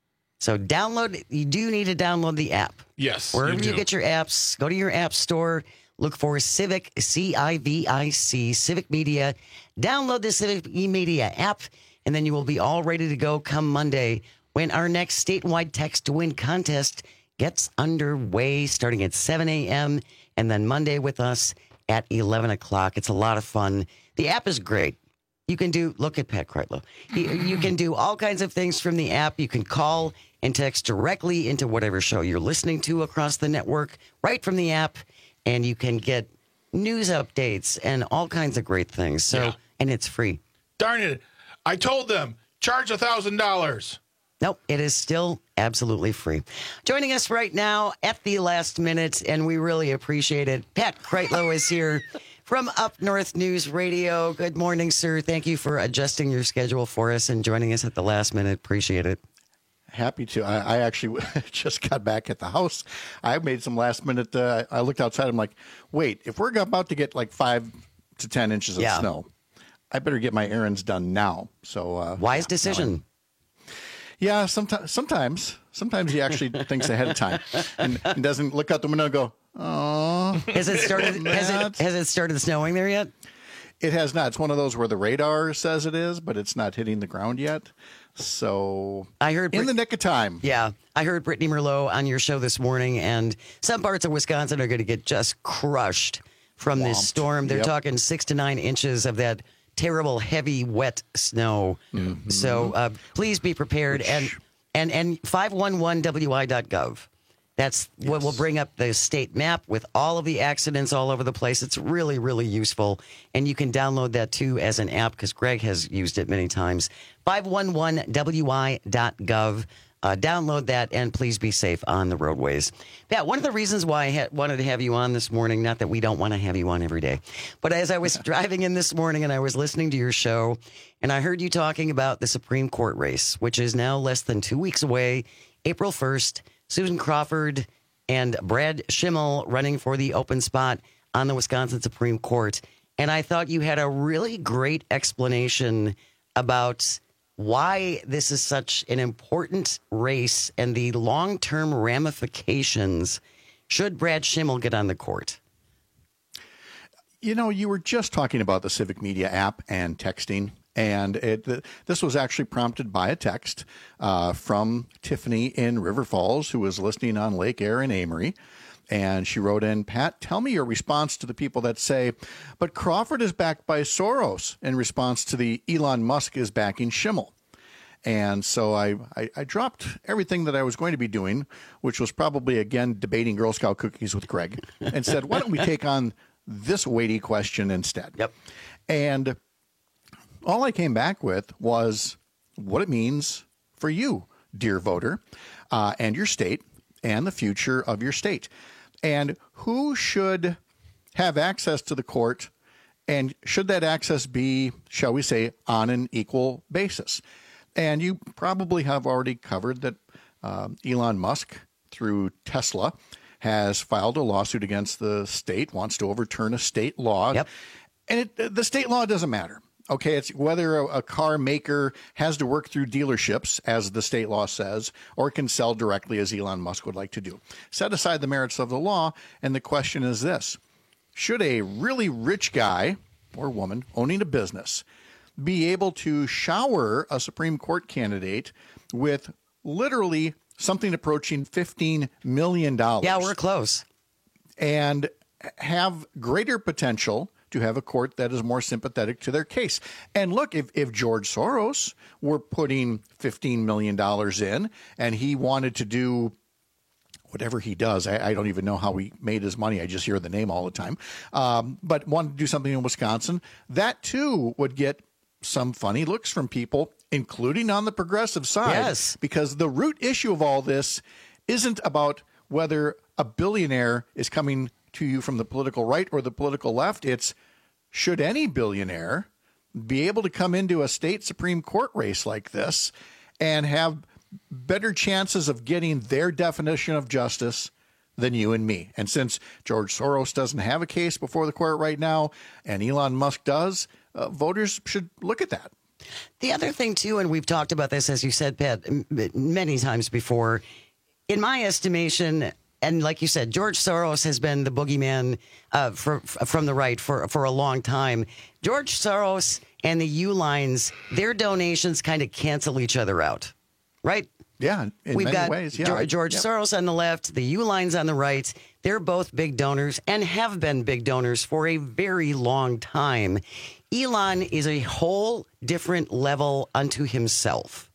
So download, you do need to download the app. Yes. Wherever you, you get your apps, go to your app store, look for Civic, C I V I C, Civic Media. Download the Civic Media app, and then you will be all ready to go come Monday when our next statewide text to win contest gets underway, starting at seven a.m. and then Monday with us at eleven o'clock. It's a lot of fun. The app is great. You can do, look at Pat Kreitlow. You, you can do all kinds of things from the app. You can call and text directly into whatever show you're listening to across the network, right from the app, and you can get news updates and all kinds of great things. So, yeah. And it's free. Darn it. I told them, charge one thousand dollars. Nope, it is still absolutely free. Joining us right now at the last minute, and we really appreciate it, Pat Kreitlow is here from Up North News Radio. Good morning, sir. Thank you for adjusting your schedule for us and joining us at the last minute. Appreciate it. Happy to. I, I actually just got back at the house. I made some last minute. Uh, I looked outside. I'm like, wait, if we're about to get like five to ten inches of yeah. snow, I better get my errands done now. So uh, wise decision. Yeah, sometimes, sometimes, sometimes he actually thinks ahead of time and, and doesn't look out the window and go, "Oh." Has it started? has it has it started snowing there yet? It has not. It's one of those where the radar says it is, but it's not hitting the ground yet. So I heard in Brit- the nick of time. Yeah, I heard Brittany Merlot on your show this morning, and some parts of Wisconsin are going to get just crushed from Whomped. this storm. They're Yep. talking six to nine inches of that terrible, heavy, wet snow. Mm-hmm. So uh, please be prepared. Which... And and and five one one W I dot gov. That's yes. what will bring up the state map with all of the accidents all over the place. It's really, really useful. And you can download that, too, as an app because Greg has used it many times. five one one W I dot gov. Uh, download that, and please be safe on the roadways. Pat, one of the reasons why I ha- wanted to have you on this morning, not that we don't want to have you on every day, but as I was driving in this morning and I was listening to your show, and I heard you talking about the Supreme Court race, which is now less than two weeks away, April first, Susan Crawford and Brad Schimmel running for the open spot on the Wisconsin Supreme Court. And I thought you had a really great explanation about why this is such an important race and the long-term ramifications should Brad Schimmel get on the court. You know, you were just talking about the Civic Media app and texting, and it, this was actually prompted by a text uh, from Tiffany in River Falls, who was listening on Lake Air in Amory. And she wrote in, Pat, tell me your response to the people that say, but Crawford is backed by Soros in response to the Elon Musk is backing Schimmel. And so I, I, I dropped everything that I was going to be doing, which was probably, again, debating Girl Scout cookies with Greg, and said, why don't we take on this weighty question instead? Yep. And all I came back with was what it means for you. dear voter, uh, and your state, and the future of your state. And who should have access to the court, and should that access be, shall we say, on an equal basis? And you probably have already covered that um, Elon Musk, through Tesla, has filed a lawsuit against the state, wants to overturn a state law. Yep. And it, the state law doesn't matter. Okay, it's whether a, a car maker has to work through dealerships, as the state law says, or can sell directly, as Elon Musk would like to do. Set aside the merits of the law, and the question is this. Should a really rich guy or woman owning a business be able to shower a Supreme Court candidate with literally something approaching fifteen million dollars? Yeah, we're close. And have greater potential to have a court that is more sympathetic to their case. And look, if, if George Soros were putting fifteen million dollars in and he wanted to do whatever he does, I, I don't even know how he made his money. I just hear the name all the time. Um, but wanted to do something in Wisconsin, that too would get some funny looks from people, including on the progressive side. Yes. Because the root issue of all this isn't about whether a billionaire is coming to you from the political right or the political left. It's, should any billionaire be able to come into a state Supreme Court race like this and have better chances of getting their definition of justice than you and me? And since George Soros doesn't have a case before the court right now, and Elon Musk does, uh, voters should look at that. The other thing, too, and we've talked about this, as you said, Pat, m- many times before, in my estimation, and like you said, George Soros has been the boogeyman uh, for, from the right for, for a long time. George Soros and the U-Lines, their donations kind of cancel each other out, right? Yeah, in We've many got ways. Yeah, George, George yep. Soros on the left, the U-Lines on the right. They're both big donors and have been big donors for a very long time. Elon is a whole different level unto himself.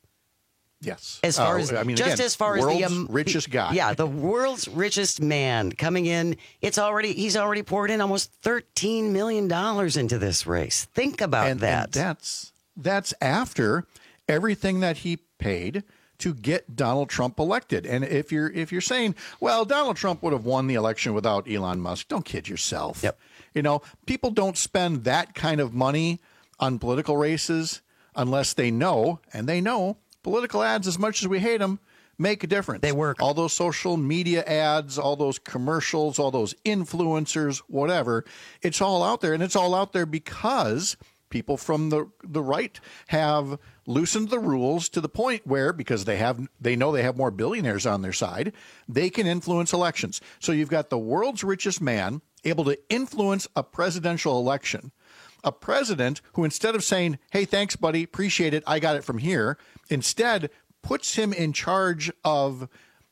Yes. As far uh, as I mean, just again, as far as world's the um, richest guy. Yeah, the world's richest man coming in. It's already he's already poured in almost thirteen million dollars into this race. Think about and, that. And that's that's after everything that he paid to get Donald Trump elected. And if you're if you're saying, well, Donald Trump would have won the election without Elon Musk, don't kid yourself. Yep. You know, people don't spend that kind of money on political races unless they know, and they know, political ads, as much as we hate them, make a difference. They work. All those social media ads, all those commercials, all those influencers, whatever, it's all out there. And it's all out there because people from the the right have loosened the rules to the point where, because they have they know they have more billionaires on their side, they can influence elections. So you've got the world's richest man able to influence a presidential election. A president who, instead of saying, hey, thanks, buddy, appreciate it, I got it from here, instead puts him in charge of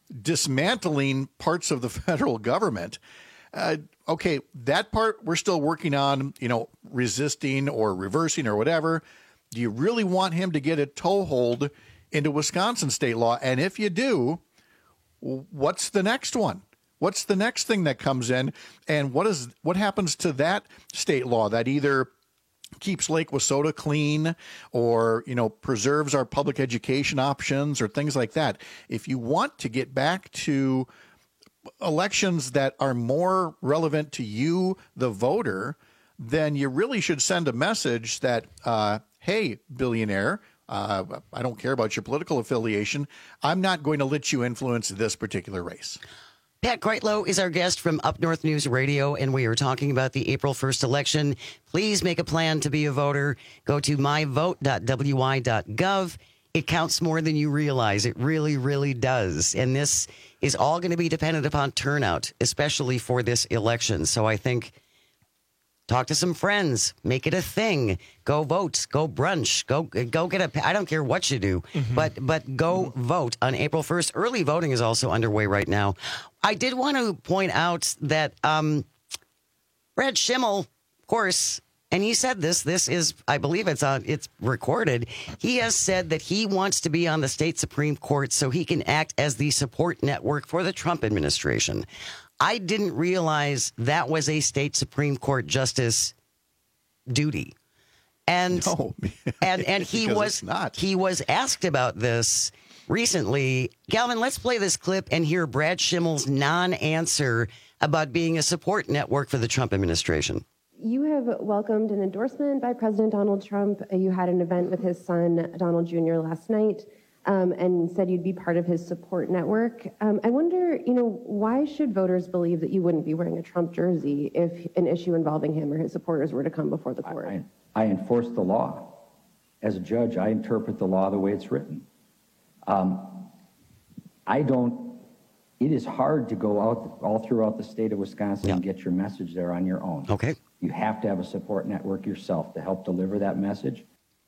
dismantling parts of the federal government. Uh, okay, that part we're still working on, you know, resisting or reversing or whatever. Do you really want him to get a toehold into Wisconsin state law? And if you do, what's the next one? What's the next thing that comes in? And what is what happens to that state law that either keeps Lake Wissota clean or, you know, preserves our public education options or things like that? If you want to get back to elections that are more relevant to you, the voter, then you really should send a message that, uh, hey, billionaire, uh, I don't care about your political affiliation. I'm not going to let you influence this particular race. Pat Kreitlow is our guest from Up North News Radio, and we are talking about the April first election. Please make a plan to be a voter. Go to my vote dot w y dot gov. It counts more than you realize. It really, really does. And this is all going to be dependent upon turnout, especially for this election. So I think talk to some friends, make it a thing. Go vote, go brunch, go go get a. I don't care what you do, mm-hmm. but but go mm-hmm. vote on April first. Early voting is also underway right now. I did want to point out that um, Brad Schimmel, of course, and he said this. This is, I believe it's on. It's recorded. He has said that he wants to be on the state Supreme Court so he can act as the support network for the Trump administration. I didn't realize that was a state Supreme Court justice duty. And no, and and he was not. he was asked about this, recently. Calvin, let's play this clip and hear Brad Schimmel's non-answer about being a support network for the Trump administration. You have welcomed an endorsement by President Donald Trump. You had an event with his son, Donald Junior, last night, um, and said you'd be part of his support network. Um, I wonder, you know, why should voters believe that you wouldn't be wearing a Trump jersey if an issue involving him or his supporters were to come before the court? I, I enforce the law. As a judge, I interpret the law the way it's written. Um, I don't, it is hard to go out all throughout the state of Wisconsin yeah. and get your message there on your own. Okay. You have to have a support network yourself to help deliver that message.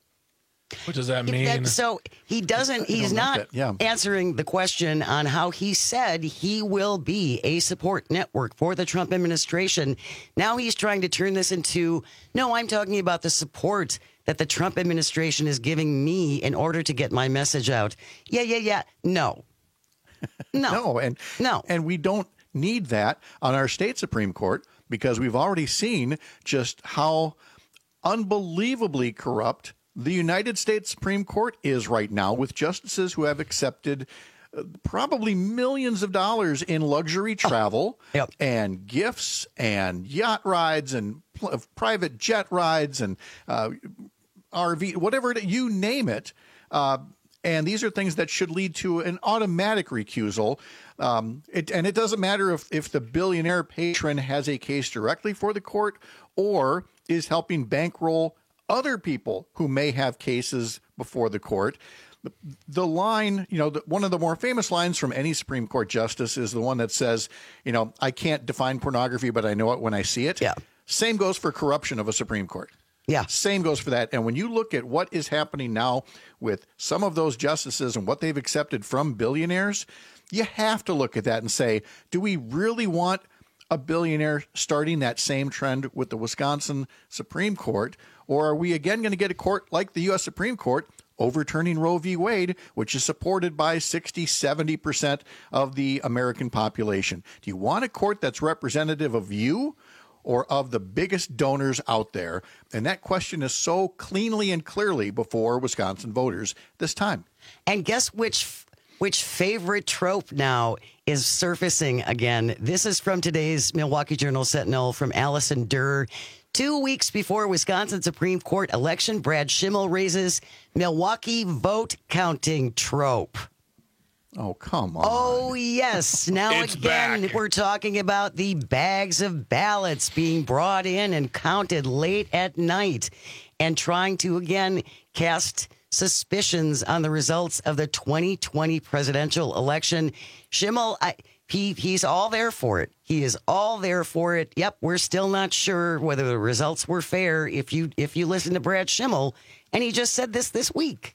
What does that mean? That, so he doesn't, he's not yeah. answering the question on how he said he will be a support network for the Trump administration. Now he's trying to turn this into, no, I'm talking about the support that the Trump administration is giving me in order to get my message out. Yeah, yeah, yeah. No. No. no, and no. And we don't need that on our state Supreme Court because we've already seen just how unbelievably corrupt the United States Supreme Court is right now, with justices who have accepted uh, probably millions of dollars in luxury travel oh, yep. and gifts and yacht rides and pl- private jet rides and uh, R V, whatever, it, you name it. Uh, and these are things that should lead to an automatic recusal. Um, it, and it doesn't matter if, if the billionaire patron has a case directly for the court or is helping bankroll other people who may have cases before the court. The, the line, you know, the, one of the more famous lines from any Supreme Court justice is the one that says, you know, I can't define pornography, but I know it when I see it. Yeah. Same goes for corruption of a Supreme Court. Yeah. Same goes for that. And when you look at what is happening now with some of those justices and what they've accepted from billionaires, you have to look at that and say, do we really want a billionaire starting that same trend with the Wisconsin Supreme Court? Or are we again going to get a court like the U S Supreme Court overturning Roe v. Wade, which is supported by sixty, seventy percent of the American population? Do you want a court that's representative of you or of the biggest donors out there? And that question is so cleanly and clearly before Wisconsin voters this time. And guess which which favorite trope now is surfacing again? This is from today's Milwaukee Journal Sentinel from Allison Durr. Two weeks before Wisconsin Supreme Court election, Brad Schimmel raises Milwaukee vote counting trope. Oh, come on. Oh, yes. Now It's again, back. we're talking about the bags of ballots being brought in and counted late at night and trying to, again, cast suspicions on the results of the twenty twenty presidential election. Schimmel, I, he he's all there for it. He is all there for it. Yep, we're still not sure whether the results were fair if you if you listen to Brad Schimmel, and he just said this this week.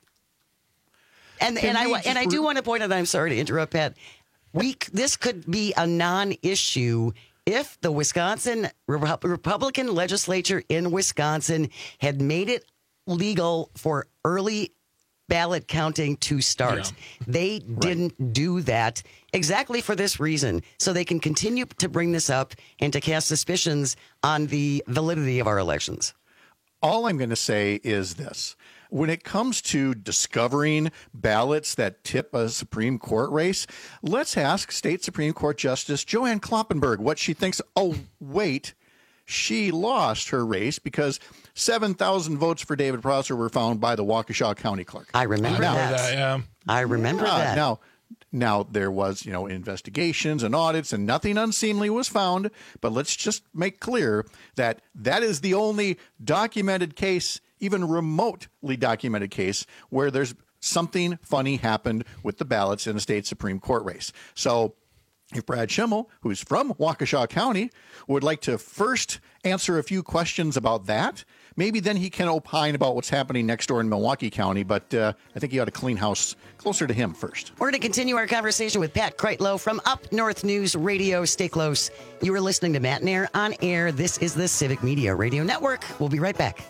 And Can and I we and I just do re- want to point out, I'm sorry to interrupt, Pat. We this could be a non-issue if the Wisconsin Repu- Republican legislature in Wisconsin had made it legal for early ballot counting to start. Yeah. They didn't do that exactly for this reason, so they can continue to bring this up and to cast suspicions on the validity of our elections. All I'm going to say is this. When it comes to discovering ballots that tip a Supreme Court race, let's ask State Supreme Court Justice Joanne Kloppenberg what she thinks. Oh, wait, she lost her race because seven thousand votes for David Prosser were found by the Waukesha County Clerk. I remember now, that. that, yeah. I remember uh, that. Now, now, there was, you know, investigations and audits and nothing unseemly was found. But let's just make clear that that is the only documented case, even remotely documented case, where there's something funny happened with the ballots in a state Supreme Court race. So if Brad Schimmel, who's from Waukesha County, would like to first answer a few questions about that, maybe then he can opine about what's happening next door in Milwaukee County. But uh, I think he ought to clean house closer to him first. We're going to continue our conversation with Pat Kreitlow from Up North News Radio. Stay close. You are listening to Matt Nair on air. This is the Civic Media Radio Network. We'll be right back.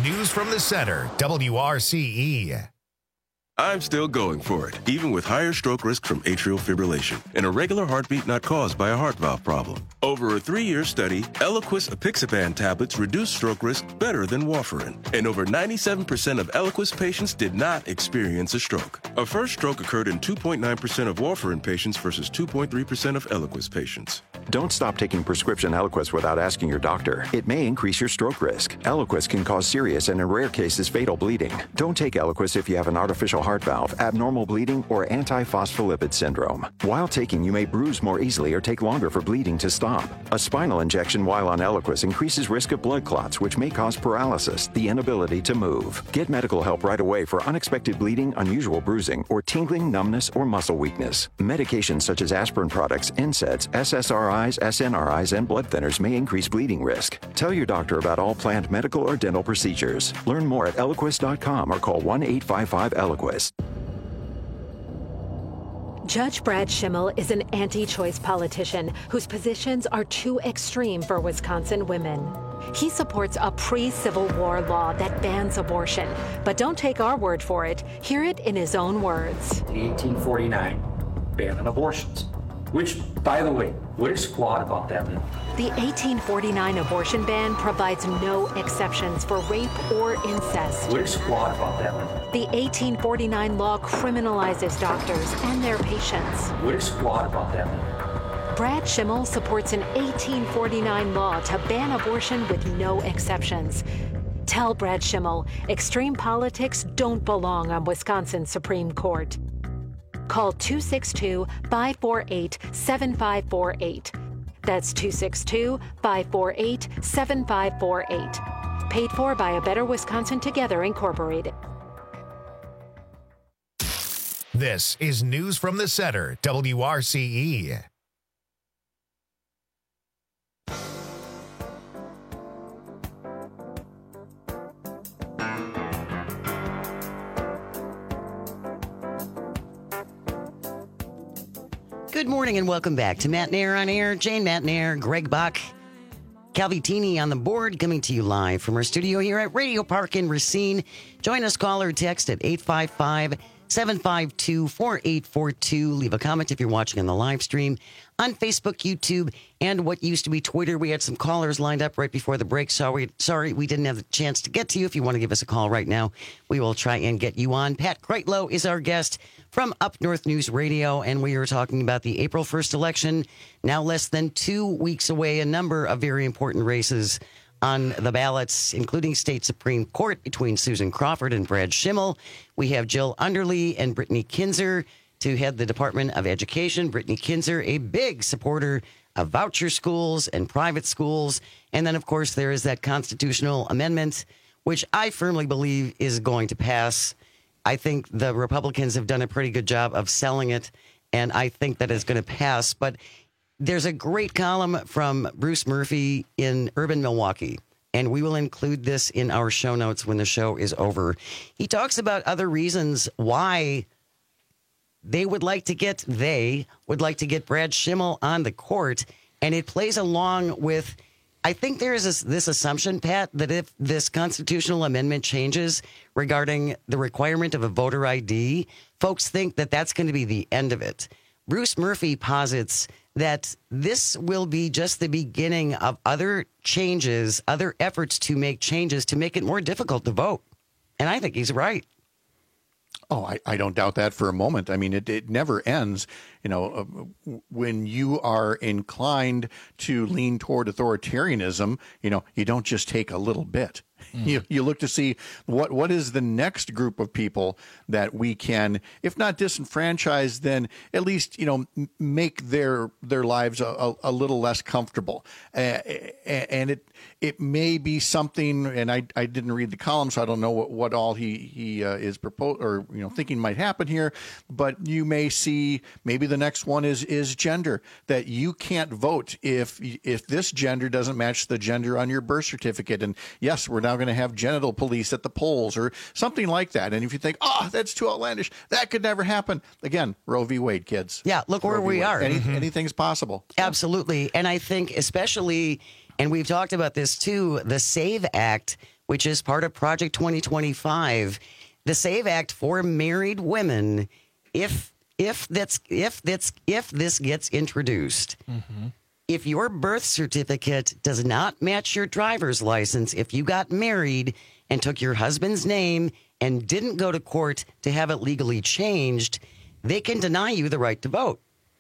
News from the Center, W R C E. I'm still going for it, even with higher stroke risk from atrial fibrillation, an irregular heartbeat not caused by a heart valve problem. Over a three-year study, Eliquis apixaban tablets reduce stroke risk better than warfarin, and over ninety-seven percent of Eliquis patients did not experience a stroke. A first stroke occurred in two point nine percent of warfarin patients versus two point three percent of Eliquis patients. Don't stop taking prescription Eliquis without asking your doctor. It may increase your stroke risk. Eliquis can cause serious and in rare cases fatal bleeding. Don't take Eliquis if you have an artificial heart valve, abnormal bleeding, or antiphospholipid syndrome. While taking, you may bruise more easily or take longer for bleeding to stop. A spinal injection while on Eliquis increases risk of blood clots, which may cause paralysis, the inability to move. Get medical help right away for unexpected bleeding, unusual bruising, or tingling, numbness, or muscle weakness. Medications such as aspirin products, N SAIDs, S S R Is, S N R Is, and blood thinners may increase bleeding risk. Tell your doctor about all planned medical or dental procedures. Learn more at Eliquis dot com or call one eight five five Eliquis. Judge Brad Schimmel is an anti-choice politician whose positions are too extreme for Wisconsin women. He supports a pre-Civil War law that bans abortion. But don't take our word for it. Hear it in his own words. The eighteen forty-nine ban on abortions, which, by the way, what is flawed about that? The eighteen forty-nine abortion ban provides no exceptions for rape or incest. What is flawed about that? The eighteen forty-nine law criminalizes doctors and their patients. What is flawed about that? Brad Schimmel supports an eighteen forty-nine law to ban abortion with no exceptions. Tell Brad Schimmel, extreme politics don't belong on Wisconsin's Supreme Court. Call two six two, five four eight, seven five four eight. That's two six two, five four eight, seven five four eight. Paid for by A Better Wisconsin Together, Incorporated. This is News from the Center, W R C E. Good morning and welcome back to Matt Nair on Air. Jane Matt Nair, Greg Buck, Calvitini on the board, coming to you live from our studio here at Radio Park in Racine. Join us, call or text at eight five five, seven five two, four eight four two. Leave a comment if you're watching on the live stream on Facebook, YouTube, and what used to be Twitter. We had some callers lined up right before the break. Sorry, sorry we didn't have the chance to get to you. If you want to give us a call right now, we will try and get you on. Pat Kreitlow is our guest from Up North News Radio, and we are talking about the April first election, now less than two weeks away. A number of very important races on the ballots, including state Supreme Court between Susan Crawford and Brad Schimmel. We have Jill Underly and Brittany Kinzer to head the Department of Education. Brittany Kinzer, a big supporter of voucher schools and private schools. And then, of course, there is that constitutional amendment, which I firmly believe is going to pass. I think the Republicans have done a pretty good job of selling it, and I think that it's going to pass. But there's a great column from Bruce Murphy in Urban Milwaukee, and we will include this in our show notes when the show is over. He talks about other reasons why they would like to get, they would like to get Brad Schimmel on the court, and it plays along with, I think there is this, this assumption, Pat, that if this constitutional amendment changes regarding the requirement of a voter I D, folks think that that's going to be the end of it. Bruce Murphy posits that this will be just the beginning of other changes, other efforts to make changes to make it more difficult to vote. And I think he's right. Oh, I, I don't doubt that for a moment. I mean, it, it never ends. You know, uh, when you are inclined to lean toward authoritarianism, you know, you don't just take a little bit. Mm. You you look to see what what is the next group of people that we can, if not disenfranchise, then at least, you know, make their their lives a, a, a little less comfortable. Uh, and it it may be something, and I, I didn't read the column, so I don't know what, what all he he uh, is proposed or you know thinking might happen here. But you may see maybe the next one is is gender, that you can't vote if if this gender doesn't match the gender on your birth certificate. And yes, we're now going to have genital police at the polls or something like that. And if you think, oh, that's too outlandish, that could never happen. Again, Roe v. Wade, kids. Yeah, look where we are. Any, mm-hmm. Anything's possible. Absolutely. And I think especially, and we've talked about this too, the SAVE Act which is part of Project twenty twenty-five, the SAVE Act for married women. If if that's if that's if this gets introduced, Mm-hmm. if your birth certificate does not match your driver's license, if you got married and took your husband's name and didn't go to court to have it legally changed, they can deny you the right to vote.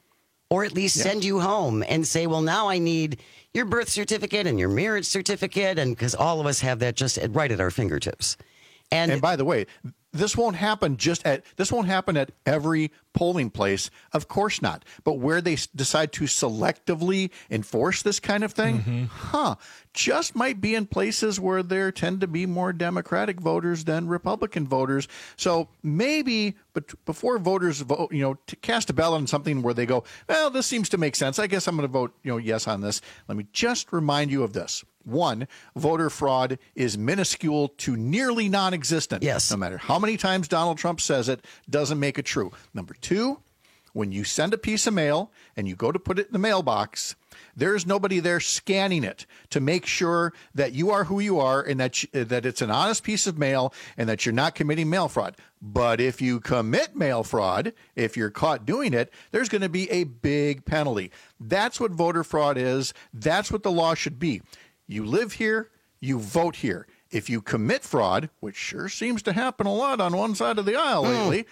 Or at least Yeah. send you home and say, well, now I need your birth certificate and your marriage certificate, and because all of us have that just at, right at our fingertips. And, And by the way, this won't happen just at this won't happen at every polling place. Of course not. But where they s- decide to selectively enforce this kind of thing, huh, just might be in places where there tend to be more Democratic voters than Republican voters. So maybe but before voters vote, you know, to cast a ballot on something where they go, well, this seems to make sense. I guess I'm going to vote, you know, yes on this. Let me just remind you of this. One, voter fraud is minuscule to nearly non-existent. Yes. No matter how many times Donald Trump says it, doesn't make it true. Number two, when you send a piece of mail and you go to put it in the mailbox, there's nobody there scanning it to make sure that you are who you are and that you, that it's an honest piece of mail and that you're not committing mail fraud. But if you commit mail fraud, if you're caught doing it, there's going to be a big penalty. That's what voter fraud is. That's what the law should be. You live here, you vote here. If you commit fraud, which sure seems to happen a lot on one side of the aisle lately,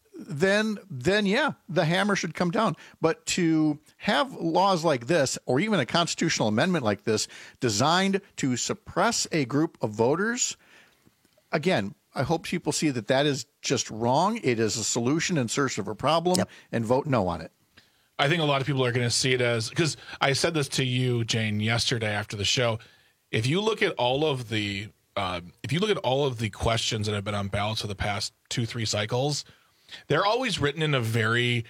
then then yeah, the hammer should come down. But to have laws like this, or even a constitutional amendment like this, designed to suppress a group of voters, again, I hope people see that that is just wrong. It is a solution in search of a problem, Yep. and vote no on it. I think a lot of people are going to see it as, because I said this to you, Jane, yesterday after the show. If you look at all of the, uh, if you look at all of the questions that have been on ballots for the past two, three cycles, they're always written in a very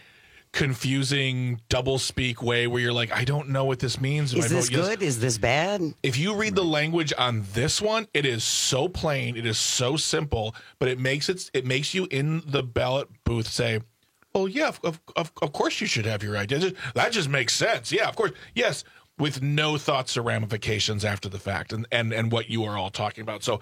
confusing double-speak way where you're like, I don't know what this means. Do is I this vote yes? good? Is this bad? If you read the language on this one, it is so plain, it is so simple, but it makes it it makes you in the ballot booth say, "Oh yeah, of of, of course you should have your idea. That just makes sense. Yeah, of course. Yes," with no thoughts or ramifications after the fact, and and and what you are all talking about. So,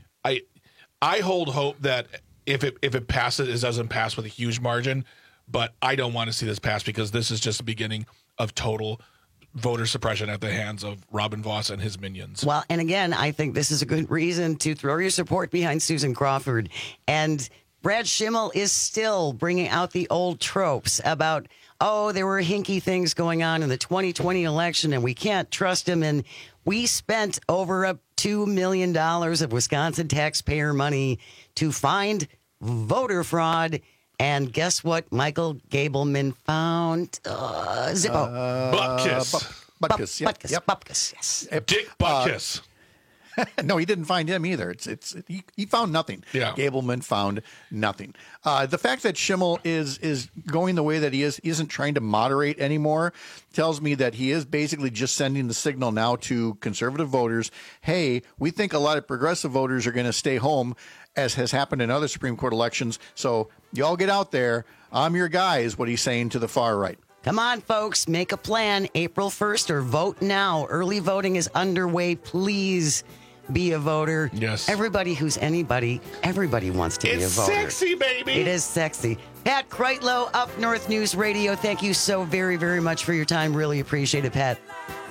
I I hold hope that if it if it passes, it doesn't pass with a huge margin. But I don't want to see this pass because this is just the beginning of total voter suppression at the hands of Robin Vos and his minions. Well, and again, I think this is a good reason to throw your support behind Susan Crawford. And Brad Schimmel is still bringing out the old tropes about, oh, there were hinky things going on in the twenty twenty election and we can't trust him. And we spent over a two million dollars of Wisconsin taxpayer money to find voter fraud. And guess what Michael Gableman found? Uh, Zippo. Uh, Butkus. Bu- Butkus, yep, Butkus, yep. Butkus, yes. Dick Butkus. Uh, no, he didn't find him either. It's it's he, he found nothing. Yeah. Gableman found nothing. Uh, the fact that Schimmel is is going the way that he is, he isn't trying to moderate anymore, tells me that he is basically just sending the signal now to conservative voters. Hey, we think a lot of progressive voters are going to stay home, as has happened in other Supreme Court elections. So y'all get out there. I'm your guy, is what he's saying to the far right. Come on, folks, make a plan. April first or vote now. Early voting is underway. Please be a voter. Yes. Everybody who's anybody, everybody wants to be a It's voter. sexy, baby. It is sexy. Pat Kreitlow, Up North News Radio. Thank you so very, very much for your time. Really appreciate it, Pat.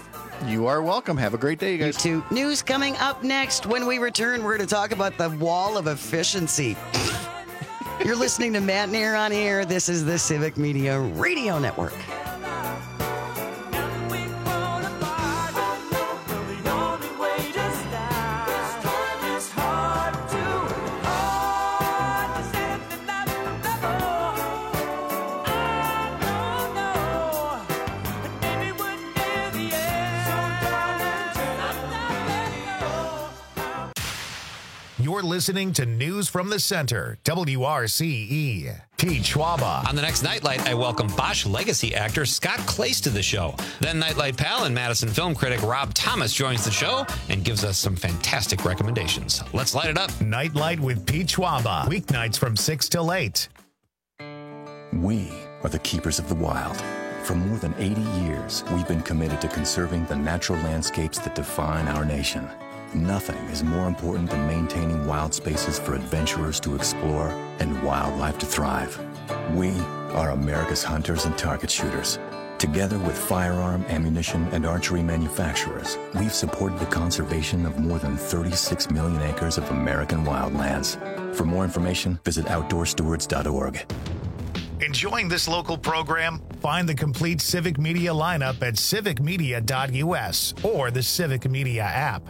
You are welcome. Have a great day, you guys. You too. News coming up next. When we return, we're going to talk about the wall of efficiency. You're listening to Matt Nair on Air. This is the Civic Media Radio Network. You're listening to News from the Center, W R C E. Pete Schwaba. On the next Nightlight, I welcome Bosch legacy actor Scott Clace to the show. Then Nightlight pal and Madison film critic Rob Thomas joins the show and gives us some fantastic recommendations. Let's light it up. Nightlight with Pete Schwaba. Weeknights from six till eight. We are the keepers of the wild. For more than eighty years, we've been committed to conserving the natural landscapes that define our nation. Nothing is more important than maintaining wild spaces for adventurers to explore and wildlife to thrive. We are America's hunters and target shooters. Together with firearm, ammunition, and archery manufacturers, we've supported the conservation of more than thirty-six million acres of American wildlands. For more information, visit outdoor stewards dot org. Enjoying this local program? Find the complete Civic Media lineup at civic media dot u s or the Civic Media app.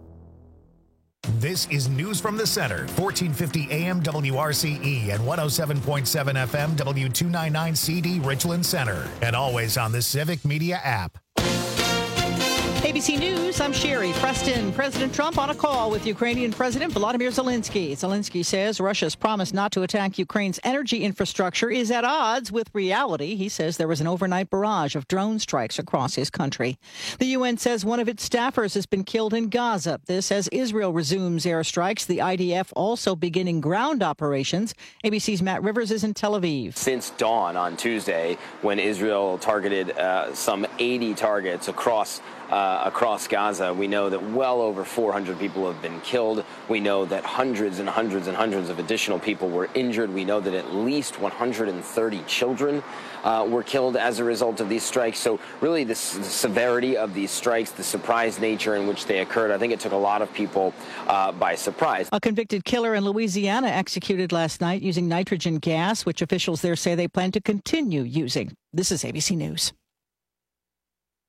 This is News from the Center, fourteen fifty A M W R C E and one oh seven point seven F M W two ninety-nine C D Richland Center, and always on the Civic Media app. A B C News, I'm Sherry Preston. President Trump on a call with Ukrainian President Volodymyr Zelensky. Zelensky says Russia's promise not to attack Ukraine's energy infrastructure is at odds with reality. He says there was an overnight barrage of drone strikes across his country. The U N says one of its staffers has been killed in Gaza. This as Israel resumes airstrikes. The I D F also beginning ground operations. A B C's Matt Rivers is in Tel Aviv. Since dawn on Tuesday, when Israel targeted uh, some eighty targets across Uh, across Gaza, we know that well over four hundred people have been killed. We know that hundreds and hundreds and hundreds of additional people were injured. We know that at least one hundred thirty children uh, were killed as a result of these strikes. So really the, s- the severity of these strikes, the surprise nature in which they occurred, I think it took a lot of people uh, by surprise. A convicted killer in Louisiana executed last night using nitrogen gas, which officials there say they plan to continue using. This is A B C News.